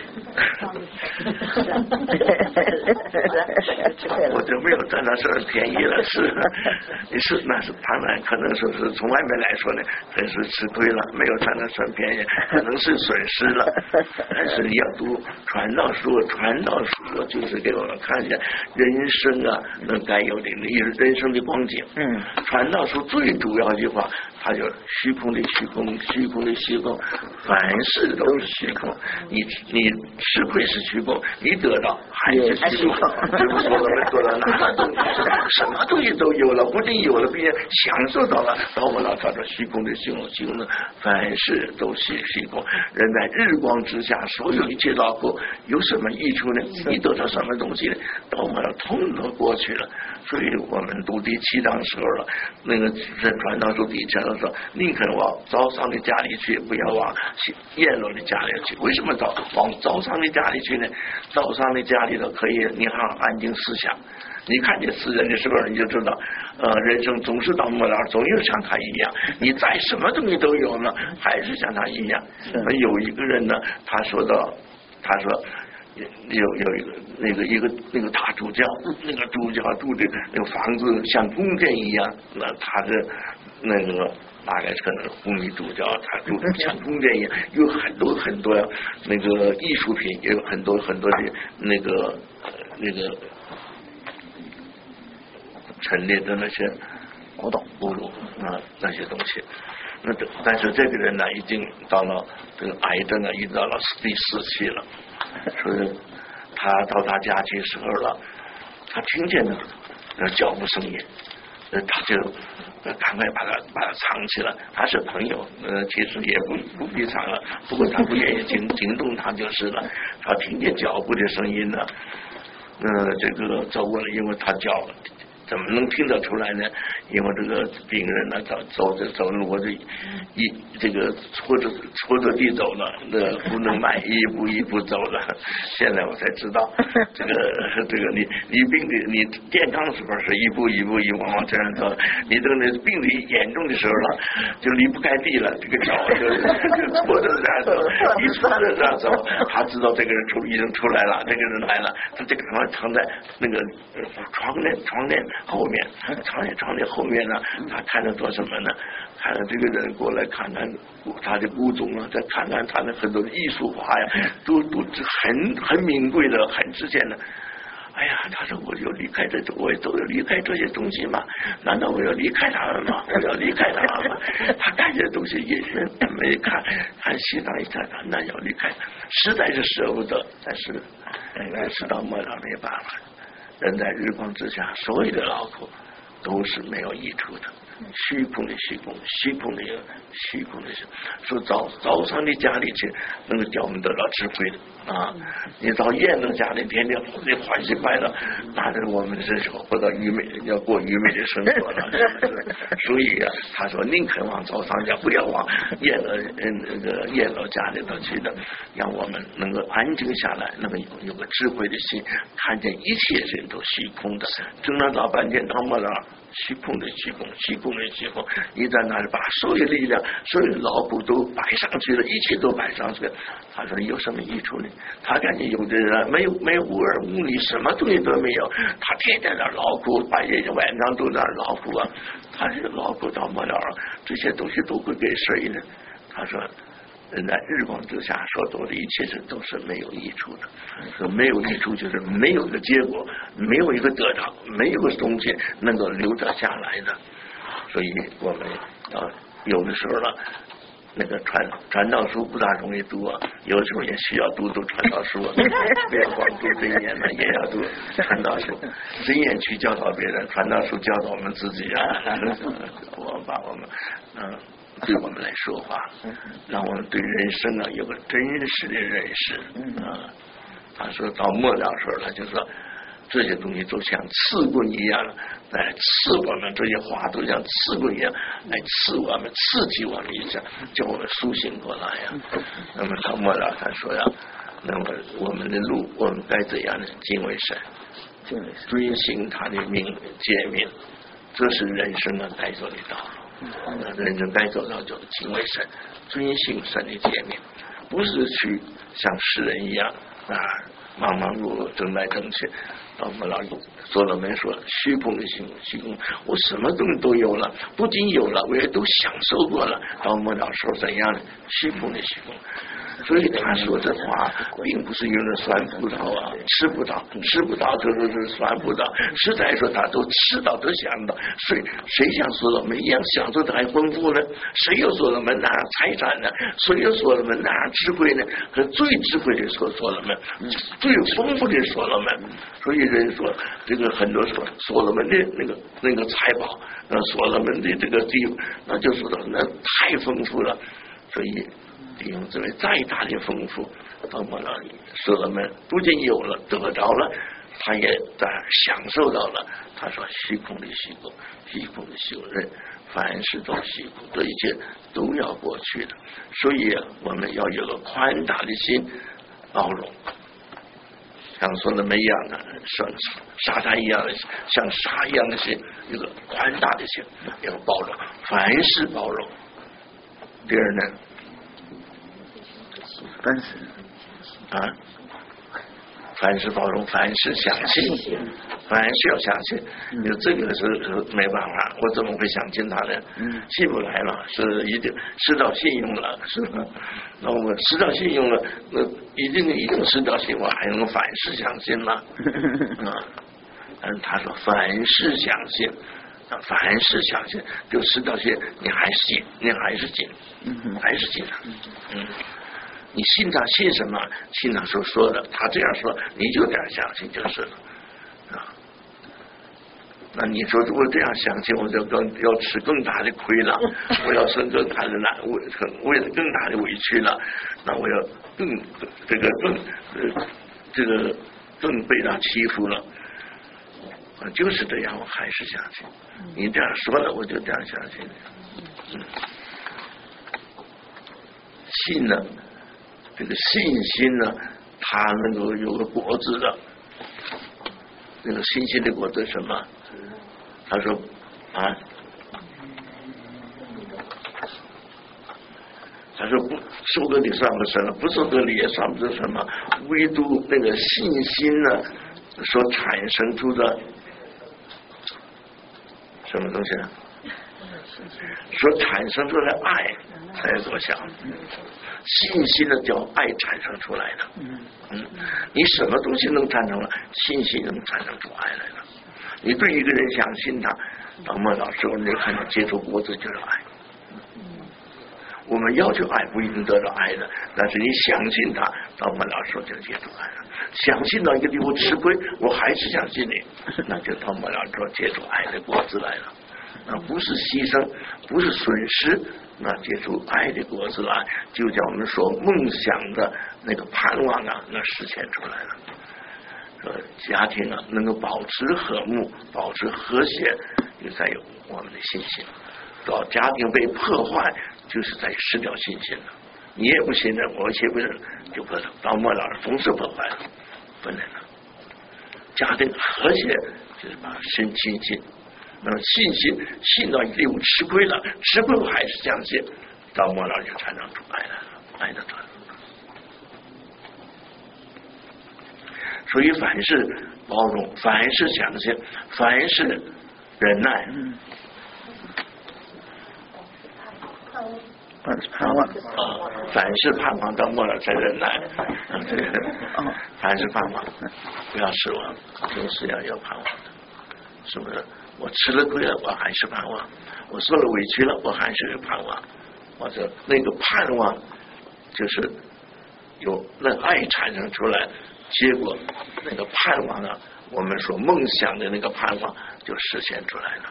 [SPEAKER 2] 我就没有占到这儿便宜了，是你是那是他们可能说是从外面来说呢，真是吃亏了，没有占到这儿便宜，可能是损失了。但是你要读传道书，传道书就是给我们看见人生啊，那该有的人生的光景。嗯，传道书最主要一句话他就虚空的虚空，虚空的虚空，凡事都是虚空。你你吃亏是虚空，你得到还是虚空。这不说了没？说了哪东西什么东西都有了，不仅有了，并且享受到了。到我老找着虚空的虚空，虚空的凡事都是虚空。人在日光之下，所有一切劳苦有什么益处呢？你得到什么东西呢？到我们了，通通过去了。所以我们读第七章时候了，那个传道书第七章说，宁肯往早上的家里去，不要往宴乐的家里去。为什么早往早上的家里去呢？早上的家里头可以你好安静思想，你看见死人的时候，你就知道，呃，人生总是到末了，总有像他一样。你再什么东西都有呢，还是像他一样。有一个人呢，他说到，他说。有有一个那个一个那个大主教，那个主教住的那个房子像宫殿一样，那他的那个大概可能红衣主教，他住的像宫殿一样，有很多很多那个艺术品，也有很多很多的那个那个陈列的那些
[SPEAKER 1] 古董
[SPEAKER 2] 古董啊那些东西。那但是这个人呢，已经到了这个癌症呢，已经到了第四期了。所以他到他家去时候了，他听见了脚步声音，他就赶快把他把他藏起来。他是朋友，呃，其实也不不必藏了，不过他不愿意惊惊动他就是了。他听见脚步的声音呢，呃，这个走过来，因为他脚怎么能听得出来呢？因为这个病人呢，走走着走路，我这一这个搓着搓着地走了，那不能慢，一步一步走了。现在我才知道，这个这个你你病的你健康的时候是一步一步一往往这样走，你这个病理严重的时候了，就离不开地了，这个脚就就搓着这样走，一搓着这样走，他知道这个人出已经出来了，这个人来了，他这个地方藏在那个床帘床帘后面，床帘床帘后面呢，他看着做什么呢？看着这个人过来看看他的古董啊，再看看他的很多的艺术画呀，都都很很名贵的，很值钱的。哎呀，他说我就离开这，我都要离开这些东西嘛？难道我要离开他们吗？我要离开他们吗？他看这东西也是没看，看西藏一看，他那要离开，实在是舍不得。但是，哎，知道末了没办法。人在日光之下，所有的劳苦都是没有益处的，虚空的虚空，虚空的虚空的虚。说早早上的家里去，能够叫我们得到智慧的啊！你到宴乐家里，天天你欢喜快乐，那是我们是活到愚昧，要过愚昧的生活了。所以啊，他说宁肯往早上家，不要往宴乐嗯那个宴乐家里头去的，让我们能够安静下来，能够有有个智慧的心，看见一切人都虚空的，争了老半天，到末了。虚空的虚空，虚空的虚空，你在那里把所有力量、所有劳苦都摆上去了，一切都摆上去了。他说有什么益处呢？他感觉有的人没有没有无儿无女，什么东西都没有，他天天在那劳苦，半夜晚上都在那劳苦啊。他这个劳苦到末了，这些东西都会给谁呢？他说。人在日光之下所做的一切事都是没有益处的，说没有益处就是没有一个结果，没有一个得到，没有个东西能够留得下来的。所以我们啊，有的时候呢，那个传传道书不大容易读啊，有时候也需要读读传道书，不要光读真言呢，也要读传道书。真言去教导别人，传道书教导我们自己啊。我把我们嗯。对我们来说话，让我们对人生啊有个真实的认识啊。他说到末了时候，他就说这些东西都像刺棍一样来刺我们，这些话都像刺棍一样来刺我们，刺激我们一下，叫我们苏醒过来呀。那么到末了，他说呀，那么我们的路，我们该怎样呢？敬畏神，
[SPEAKER 1] 敬畏神，
[SPEAKER 2] 遵行他的命诫命，这是人生的该走的道路。人生该走到就是敬畏神，遵行神的诫命，不是去像世人一样啊忙忙碌碌争来争去。到末了，所罗门说虚空的虚空，虚空，我什么东西都有了，不仅有了，我也都享受过了。到末了时候怎样呢？虚空的虚空， 所以他说这话并不是有人酸葡萄啊，吃不到，吃不到就是是酸葡萄。实在说他都吃到都想到，谁谁像所罗门一样享受的还丰富呢？谁有所罗门那样财产呢？谁有所罗门那样智慧呢？和最智慧的所所罗门，最丰富的所罗门。所以人说这个很多说所罗门的那个那个财宝，呃，所罗门的这个地，那就说的那太丰富了。所以弟兄姊妹，再大的丰富，到末了所罗门不仅有了得着了，他也在享受到了。他说虚空的虚空，虚空的虚空，人凡事都虚空，这一切都要过去的。所以我们要有个宽大的心，包容，像所罗门一样的，像沙滩一样的，像沙一样的心，一个宽大的心，要包容，凡事包容。第二呢，
[SPEAKER 1] 凡事
[SPEAKER 2] 啊，凡事包容，凡事相信，凡事要相信。你说这个是没办法，我怎么会相信他呢？
[SPEAKER 1] 嗯，
[SPEAKER 2] 信不来了，是一定失掉信用了，是吧？那我们失掉信用了，那一定已经失掉信用，我还能凡事相信吗？啊，但是他说凡事相信。凡事相信，就失掉信，你还信，你还是信，还是信他。嗯，你信他信什么？信他所说的，他这样说，你就这样相信就是了。啊，那你说如果这样相信，我就更要吃更大的亏了，我要受更大的难，为为了更大的委屈了，那我要更这个更呃这个更被他欺负了。就是这样，我还是相信。你这样说了，我就这样相信。嗯，信呢，这个信心呢，它能够有个果子的。那个信心的果子什么？他说啊，他说不受割礼算不算了？不受割礼也算不出什么，唯独那个信心呢，所产生出的。什么东西呢？所产生出来的爱才有多小。信心呢，叫爱产生出来的。嗯，你什么东西能产生了？信心能产生出爱来了。你对一个人相信他，到末了时候，你看到结出果子就是爱。我们要求爱不一定得到爱的，但是你相信他，到末了时候就结出爱了。相信到一个地步吃亏，我还是相信你，那就到末了之后结出爱的果子来了。那不是牺牲，不是损失，那结出爱的果子来，就叫我们说梦想的那个盼望啊，那实现出来了。说家庭啊能够保持和睦，保持和谐，就在有我们的信心。到家庭被破坏，就是在失掉信心了。你也不信任，我也不认，就不到末了总是破坏了，不能了。家庭和谐就是把信信心，那么信心信到一定吃亏了，吃亏我还是相信，到末了就产生出爱来了，爱的传。所以凡事包容，凡事相信，凡事忍耐。
[SPEAKER 1] 嗯，凡事盼望
[SPEAKER 2] 啊，凡事盼望到末了才忍耐。啊，这个凡事盼望，不要失望，总是要有盼望的，是不是？我吃了亏了，我还是盼望；我受了委屈了，我还是盼望。或者那个盼望，就是有那爱产生出来。结果那个盼望呢，我们所梦想的那个盼望就实现出来了。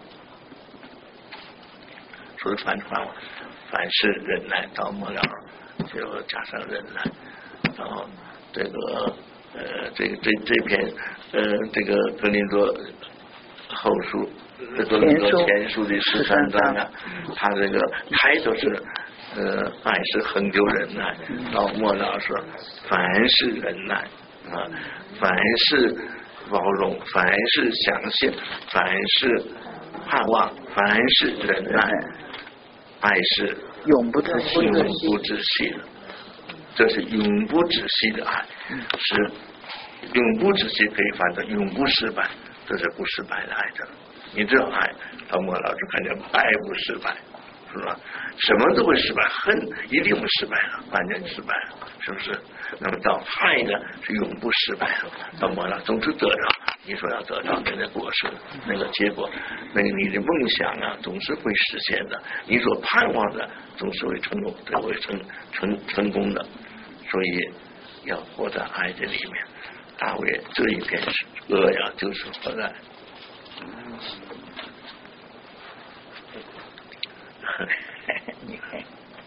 [SPEAKER 2] 所以凡事盼望，凡事忍耐，到末了就加上忍耐。然后这个呃，这个这这篇呃，这个格林多后书，格林多前书的十三章啊，他这个开头是。呃，爱是恒久忍耐，到末了说凡事忍耐啊，凡事包容，凡事相信，凡事盼望，凡事忍耐，爱是
[SPEAKER 1] 永不止息，
[SPEAKER 2] 永不止息的，这是永不止息的爱，是永不止息，可以翻成永不失败，这是不失败的爱的。你这爱到末了就看见爱不失败。 是吧？什么都会失败，恨一定会失败了，完全失败了，是不是？那么到爱呢是永不失败的，到么了总是得着。你说要得到那个果实，那个结果，那个你的梦想啊总是会实现的，你所盼望的总是会成功，都会成成成功的。所以要活在爱的里面。大卫这一片恶呀，就是活在。
[SPEAKER 1] 你看，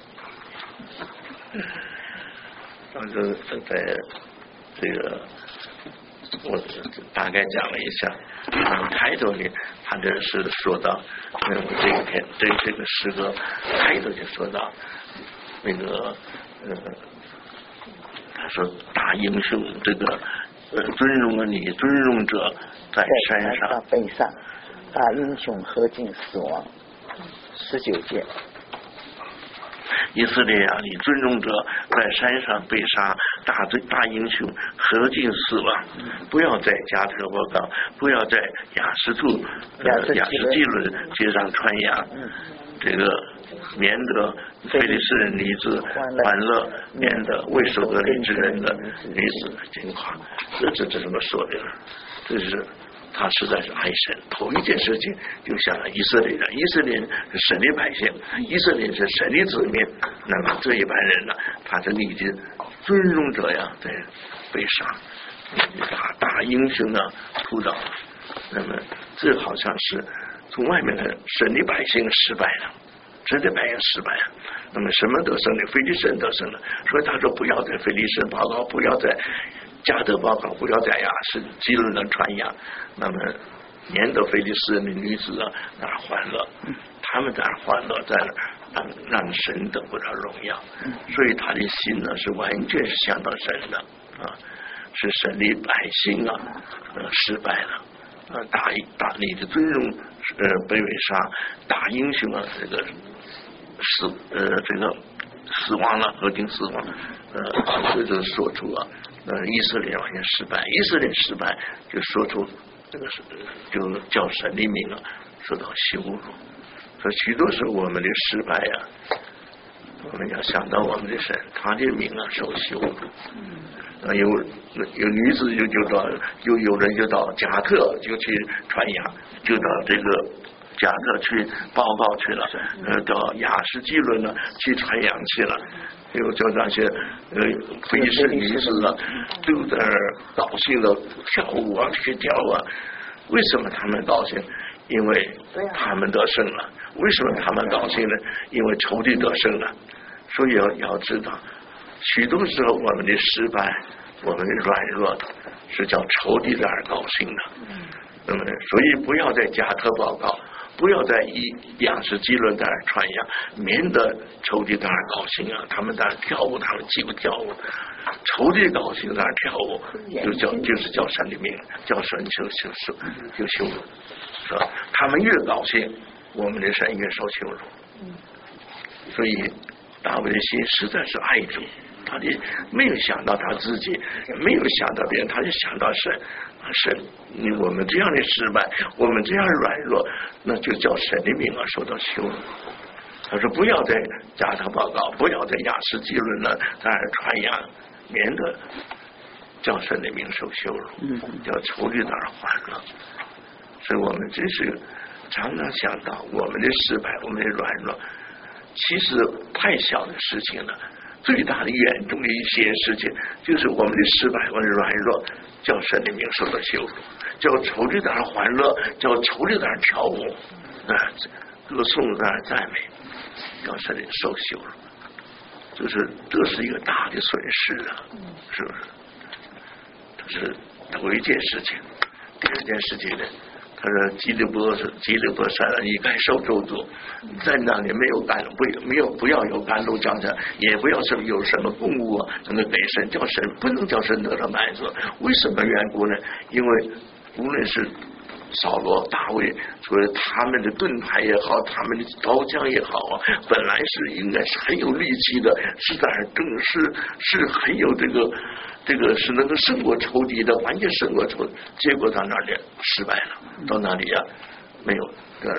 [SPEAKER 2] 当时在这个我大概讲了一下，嗯，开头里他这是说到，嗯，这个篇这这个诗歌开头就说到那个呃，他说大英雄这个呃尊荣了你，尊荣者在山上
[SPEAKER 1] 背上，大英雄何进死亡。十九节，
[SPEAKER 2] 以色列啊，你尊重者在山上被杀，大大英雄何进死亡？不要在加特伯港，不要在雅什处、呃、雅什基伦街上传扬，这个免得非利士人离之欢乐，免得未受得利之人的离子惊夸。这这这怎么说的？这是。他实在是爱神，头一件事情就像以色列人，以色列人是神的百姓，以色列是神的子民。那么这一般人呢，他是你的尊荣者呀，在被杀，大大英雄呢扑倒。那么这好像是从外面看，神的百姓失败了，神的百姓失败了。那么什么得胜的？非利士人得胜了。所以他说不要在非利士人报告，不要在加特报告，不要在雅什基伦的传扬。那么免得非利士人的女子啊那儿欢乐，他们在那儿欢乐，在那儿让让神得不到荣耀，所以他的心呢是完全是向到神的啊，是神的百姓啊，呃失败了啊，大大你的尊荣呃被为杀，大英雄啊这个死呃这个死亡了，何进死亡，呃这就说出啊。呃，以色列完全失败，以色列失败就说出这个是就叫神的名啊受到羞辱。所以许多时候我们的失败呀、啊，我们要想到我们的神，他的名啊受羞辱。啊，有有女子就就到，有有人就到加特就去传扬，就到这个加特去报告去了，呃，到雅什基伦呢去传扬去了。又叫那些呃非利士女子啊，都在那儿高兴的跳舞啊，去跳啊。为什么他们高兴？因为他们得胜了。为什么他们高兴呢？因为仇敌得胜了。所以要要知道，许多时候我们的失败，我们的软弱，是叫仇敌在那儿高兴的。那么，所以不要在加特报告。不要在以雅什基伦在那传扬，免得仇敌在那高兴啊！他们在那跳舞，他们既不跳舞，仇敌高兴在那跳舞，就叫就是叫神的名，叫神就就就就羞辱，是吧？他们越高兴，我们的神越受羞辱。所以大卫的心实在是爱主，他的没有想到他自己，没有想到别人，他就想到神。神，你我们这样的失败，我们这样软弱，那就叫神的名啊受到羞辱。他说不要在加特报告，不要在雅什基伦呢在那传扬，免得叫神的名受羞辱，叫仇敌在那欢乐。所以我们真是常常想到我们的失败，我们的软弱，其实太小的事情了。最大的严重的一些事情，就是我们的失败，我们的软弱，叫神的名受到羞辱，叫仇敌在那欢乐，叫仇敌在那跳舞，啊，歌颂在那赞美，叫神的受羞辱，就是这是一个大的损失啊，是不是？这是头一件事情。第二件事情呢？他说：“基利波是基利波山，你该受咒诅，在那里没有甘不没有不要有甘露降下，也不要什么有什么供物啊，能够给神叫神不能叫神得到满足。为什么缘故呢？因为无论是扫罗、大卫，所以他们的盾牌也好，他们的刀枪也好啊，本来是应该是很有力气的，是在正是是很有这个。”这个是能够胜过仇敌的，完全胜过仇敌，结果到那里失败了，到那里呀、啊、没有，呃，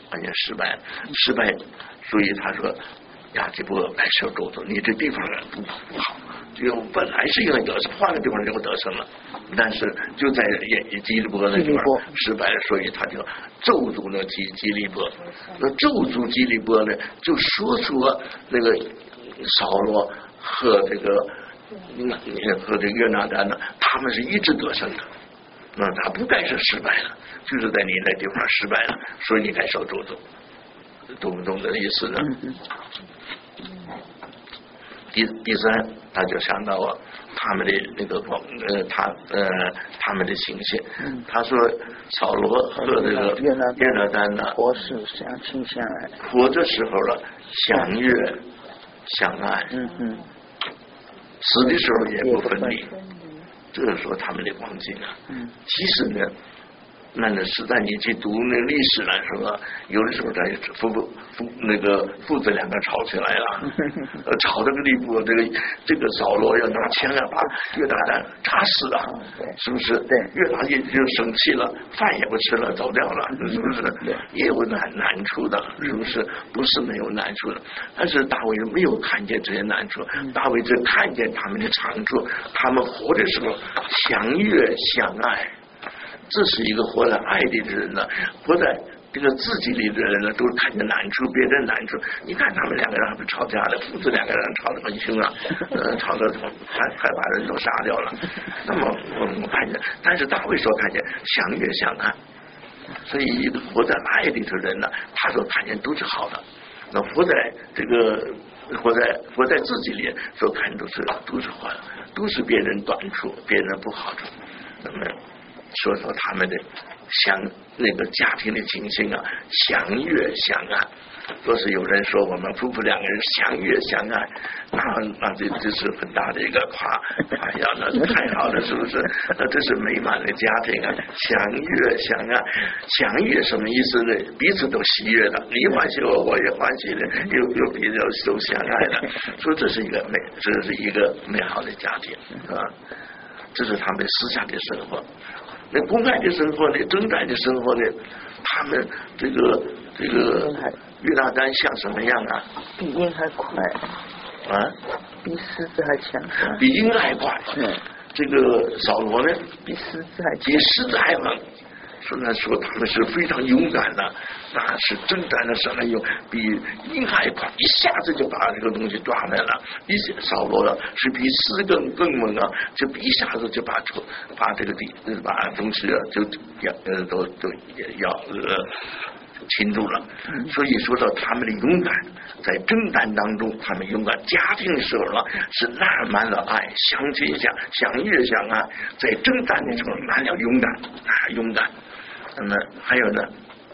[SPEAKER 2] 发现失败了，失败，所以他说亚基波来受咒诅，你这地方不不好，就本来是应该得胜，换个地方就得胜了，但是就在也基利波那地方失败了，所以他就咒诅了基基利波。那咒诅基利波呢，就说出了那个扫罗和这个那和这个约拿单呢，他们是一直得胜的。那他不该是失败了，就是在你那地方失败了，所以你该受咒诅，懂不懂的意思呢？第第三，他就想到了他们的那个呃，他呃他们的情形。他说扫罗和这个约拿单呢，
[SPEAKER 1] 活是相亲相爱，
[SPEAKER 2] 活的时候了相悦相爱，
[SPEAKER 1] 嗯嗯，
[SPEAKER 2] 死的时候也不分离。这个说他们的光景啊，
[SPEAKER 1] 嗯，
[SPEAKER 2] 其实呢，那呢实在你去读那历史来说，有的时候在父父那个父子两个吵起来了，呃，吵这个地步，这个这个扫罗要拿枪要把约拿单打死了，是不是？
[SPEAKER 1] 对，
[SPEAKER 2] 约拿单就生气了，饭也不吃了，走掉了，是不是？也有难难处的，是不是？不是没有难处的，但是大卫没有看见这些难处，大卫只看见他们的长处，他们活的时候相悦相爱。这是一个活在爱里的人呢，活在这个自己里的人呢，都是看见难处，别人难处。你看他们两个人还不吵架的，父子两个人吵得很凶啊，呃，吵得还还把人都杀掉了。那么我们看见，但是大卫说看见相悦相爱，所以一个活在爱里的人呢，他所看见都是好的。那活在这个活在活在自己里所看都是都是坏的，都是别人短处，别人不好处。那么说说他们的相那个家庭的情形啊，相悦相爱。若是有人说我们夫妇两个人相悦相爱，那那这这是很大的一个夸，哎呀，那太好了，是不是？那这是美满的家庭啊，相悦相爱。相悦什么意思呢？彼此都喜悦的，你欢喜我，我也欢喜的，又又彼此都相爱的，所以这是一个美，这是一个美好的家庭啊。这是他们私下的生活。那公开的生活呢，征战的生活呢，他们这个这个约拿单像什么样啊？
[SPEAKER 1] 比鹰还快
[SPEAKER 2] 啊，
[SPEAKER 1] 比狮子还强，
[SPEAKER 2] 比鹰还快。
[SPEAKER 1] 嗯，
[SPEAKER 2] 这个扫罗呢，
[SPEAKER 1] 比狮子还
[SPEAKER 2] 比狮子还猛。说那说他们是非常勇敢的，那是征战的时候有比鹰还快，一下子就把这个东西抓来了。一扫罗了是比狮更更猛啊，就一下子就把把这个地把东西就要呃都都要呃擒住了。所以说到他们的勇敢，在征战当中他们勇敢，家庭的时候呢是烂满了爱，相亲相相悦相爱，在征战的时候满了勇敢啊勇敢。那么还有呢，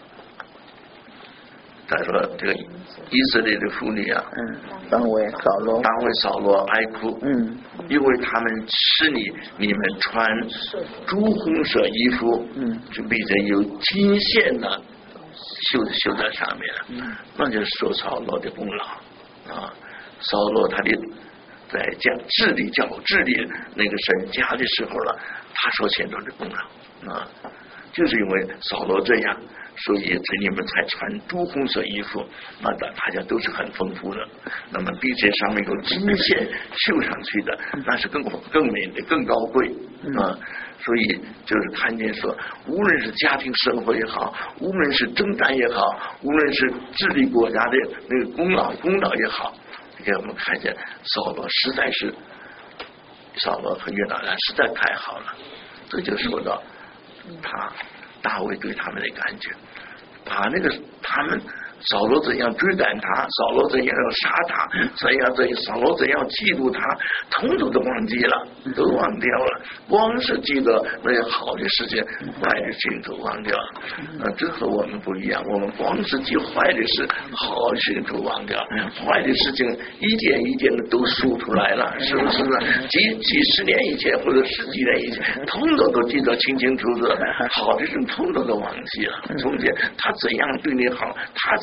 [SPEAKER 2] 他说这个以色列的妇女啊，
[SPEAKER 1] 嗯，大卫扫罗，
[SPEAKER 2] 大卫扫罗哀哭，
[SPEAKER 1] 嗯，
[SPEAKER 2] 因为他们吃你你们穿朱红色衣服，
[SPEAKER 1] 嗯，
[SPEAKER 2] 就必然有金线呢绣绣在上面了，嗯，那就是说扫罗的功劳啊，扫罗他的在讲治理教治理那个神家的时候了，他所显出的功劳啊。就是因为扫罗这样，所以这你们才穿朱红色衣服，那大家都是很丰富的。那么并且上面有金线绣上去的，那是更更美的、更高贵啊。所以就是看见说，无论是家庭生活也好，无论是征战也好，无论是治理国家的那个功劳功劳也好，给我们看见扫罗实在是扫罗和约拿单实在太好了。这就说到他大卫对他们的感觉，把那个他们扫罗怎样追赶他，扫罗怎样要杀他，怎样怎样扫罗怎样嫉妒他，统统都忘记了，都忘掉了。光是记得那些好的事情，坏的事情都忘掉了。啊，这和我们不一样，我们光是记坏的事，好的事情都忘掉，坏的事情一件一件的都数出来了，是不是呢？几几十年以前或者十几年以前，统统都记得清清楚楚，好的事统统都忘记了。中间他怎样对你好，他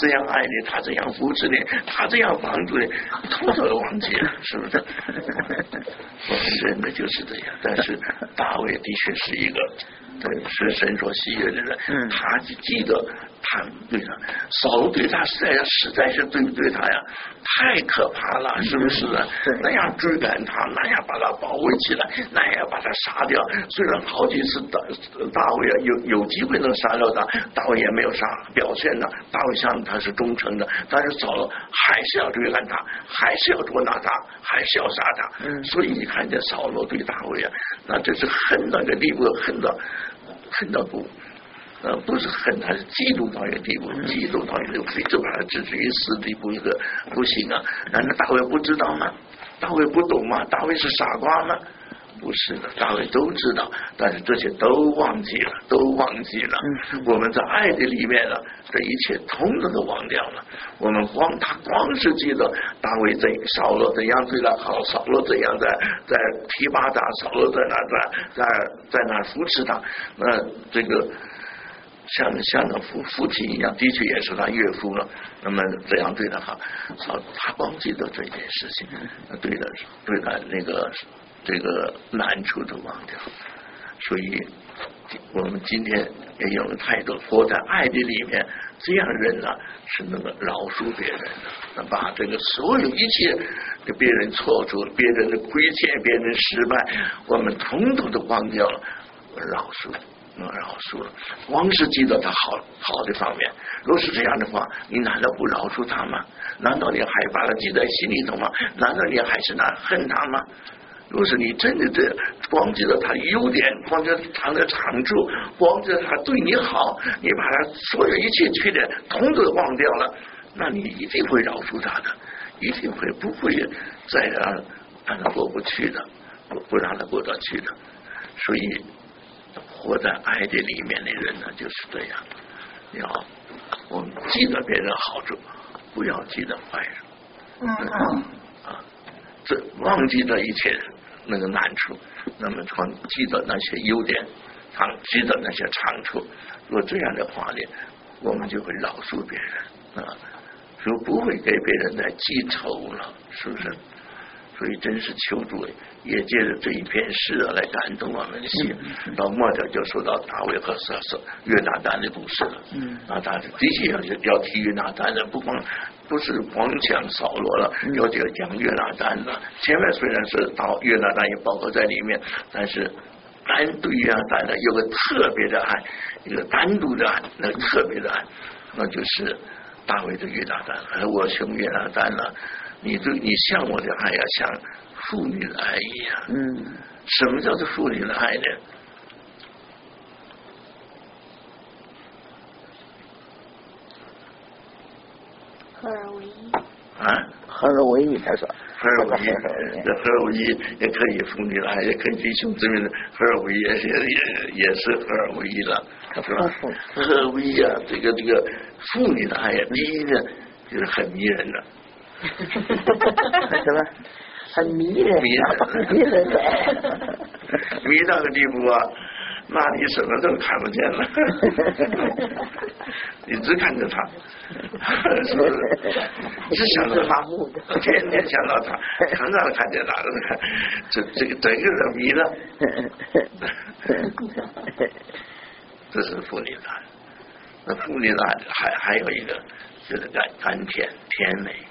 [SPEAKER 2] 这样爱你，他这样扶持你，他这样帮助你，统统都忘记了，是不是？我们人的就是这样。但是大卫的确是一个是神所喜悦的人，
[SPEAKER 1] 嗯、
[SPEAKER 2] 他记得他对他，扫罗对他实在实在是对不对他呀，太可怕了，是不是啊？
[SPEAKER 1] 嗯、
[SPEAKER 2] 那样追赶他，那样把他包围起来，那样把他杀掉。虽然好几次大大卫啊有有机会能杀掉他，大卫也没有杀，表现呢，大卫向他是忠诚的，但是扫罗还是要追赶他，还是要捉拿他，还是要杀他。
[SPEAKER 1] 嗯、
[SPEAKER 2] 所以你看见扫罗对大卫啊，那这是恨到一个地步，恨到恨到不。呃，不是恨，他是嫉妒到一个地步，嫉妒到一个非就把他置之于死地步，一个不行啊！难道大卫不知道吗？大卫不懂吗？大卫是傻瓜吗？不是的，大卫都知道，但是这些都忘记了，都忘记了。
[SPEAKER 1] 嗯、
[SPEAKER 2] 我们在爱的里面呢，这一切统统都忘掉了。我们光他光是记得大卫怎扫罗怎样对他好，扫罗怎样在在提拔他，扫罗在那在在在那扶持他，那这个。像像那父父亲一样，的确也是他岳父了。那么这样对他好，他忘记了这件事情，对的，对他那个这个难处都忘掉。所以，我们今天也有了态度，活在爱的里面，这样人呢、啊、是能够饶恕别人的，能把这个所有一切的别人错处、别人的亏欠、别人失败，我们统统都忘掉了，饶恕。嗯，饶恕了，光是记得他好好的方面。若是这样的话，你难道不饶恕他吗？难道你还把他记在心里头吗？难道你还是那恨他吗？若是你真的这光记得他的优点，光记得他的长处，光记得他对你好，你把他所有一切缺点统统忘掉了，那你一定会饶恕他的，一定会不会再让让他过不去的，不不让他过得去的。所以。活在爱的里面的人呢，就是这样。要我们记得别人好处，不要记得坏处。嗯啊，这忘记了一切那个难处，那么光记得那些优点，常记得那些长处。如果这样的话呢，我们就会饶恕别人啊，就不会给别人再记仇了，是不是？所以真是求主也借着这一篇诗啊来感动我们的心。到末了就说到大卫和撒撒约拿单的故事了。嗯，啊，他的确要要提约拿单的，不光不是光讲扫罗了，要就讲约拿单的。前面虽然是到约拿单也包括在里面，但是单对约拿单的有个特别的爱，一个单独的爱，那个特别的爱，那就是大卫的约拿单。而我兄约拿单了。你对你像我的爱呀、啊，像父女的爱一样。嗯，什么叫做父女的爱呢？
[SPEAKER 3] 合而为一。
[SPEAKER 2] 啊，
[SPEAKER 1] 合而为一，他说。
[SPEAKER 2] 合而为一，这合而为一也可以父女的爱，也可以弟兄姊妹的合而为一，也也也是合而为一了，是吧？合而为一啊，这个这个父女的爱呀，第一呢就是很迷人的。
[SPEAKER 1] 什么？很迷人，
[SPEAKER 2] 迷人，
[SPEAKER 1] 迷人，
[SPEAKER 2] 迷到个地步啊，那你什么都看不见了，你只看着他，是不是？只想着他，天天想到他，常常看见他，这这个整个人迷了，这是父女的爱。那父女的爱还还有一个就是甘甘甜甜美。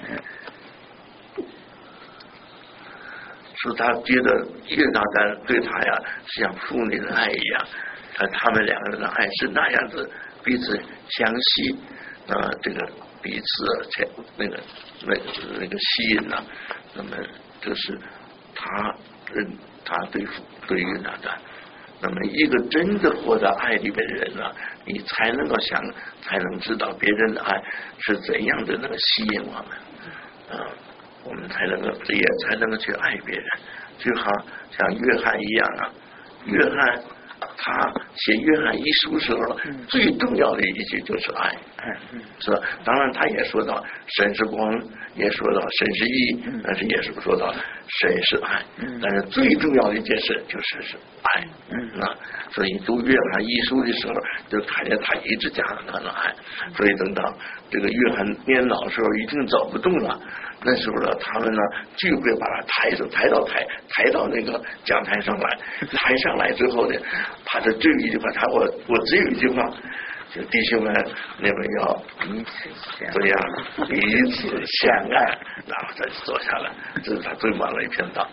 [SPEAKER 2] 是他觉得约拿单对他呀像父女的爱一样，他们两个人的爱是那样子彼此相吸啊、呃，这个彼此那个那个那个吸引啊，那么就是他人他对对约拿单，那么一个真的活在爱里面的人呢、啊，你才能够想，才能知道别人的爱是怎样的能够吸引我们。啊，我们才能够也才能够去爱别人，就好像约翰一样啊。约翰他写约翰一书时候，嗯、最重要的一句就是爱，嗯、是吧？当然，他也说到神是光，也说到神是义，嗯、但是也是说到神是爱。嗯、但是最重要的一件事就是是爱。嗯啊，所以读约翰一书的时候，就看见他一直讲他的爱。所以等到这个约翰年老的时候，已经走不动了。那时候呢，他们呢就会把他抬上，抬到台，抬到那个讲台上来。抬上来之后呢，他的最后一句话，他我我只有一句话，就弟兄们，你们要
[SPEAKER 1] 彼此相
[SPEAKER 2] 怎样彼此相爱，然后再坐下来。这是他最忙的一篇道。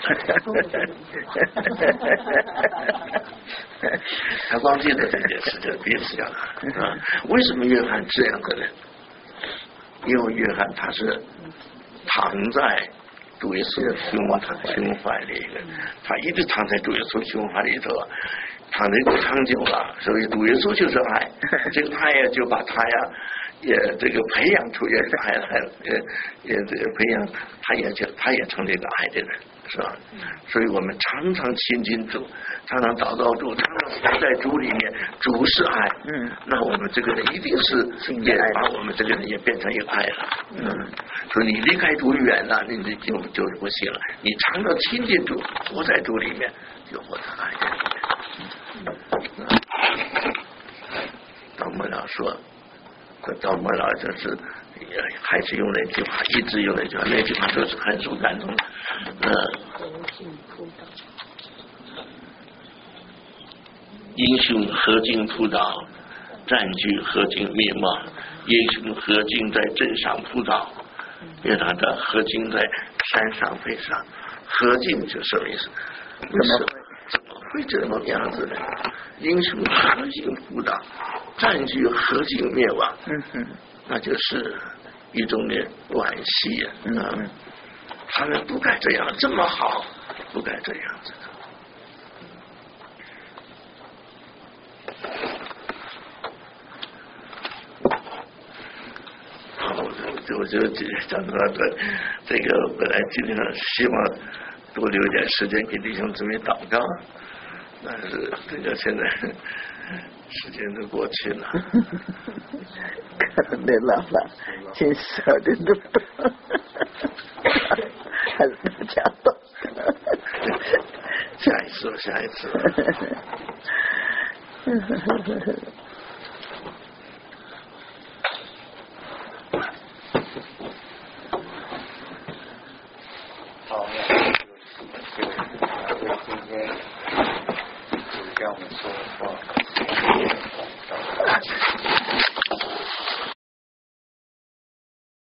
[SPEAKER 2] 他光记得这件事，就彼此相爱啊。为什么约翰这样的呢？因为约翰他是躺在主耶稣的胸胸怀里，他一直躺在主耶稣胸怀里头，躺的长久了，所以主耶稣就是爱，这个爱呀就把他呀也这个培养出也爱来了，也也这个培养他也就他也成这个爱的人，是吧？所以我们常常亲近主，常常祷告主，常常在主里面，主是爱，嗯，那我们这个人一定是也把我们这个人也变成一个爱了，嗯，所以你离开主远了，你就就不行了。你常常亲近主，活在主里面，就活在爱里面。到末了说，到末了就是还是用那句话，一直用那句话，那句话都是很受感动的。嗯，英雄何进扑倒，占据何进灭亡。英雄何进在镇上扑倒，因为他的何进在山上飞上。何进就什么意思？怎么怎么会这种样子呢？英雄何进扑倒，占据何进灭亡。嗯哼，那就是一种的惋惜呀。嗯，他们不该这样，这么好，不该这样子的。我就讲到这，这个本来今天希望多留点时间给弟兄姊妹祷告，但是这个现在时间都过去了。
[SPEAKER 1] 没办法，先十二点多到，还是大家到。
[SPEAKER 2] 下一次，下一次。
[SPEAKER 4] 好，那就就今天就跟我们说话。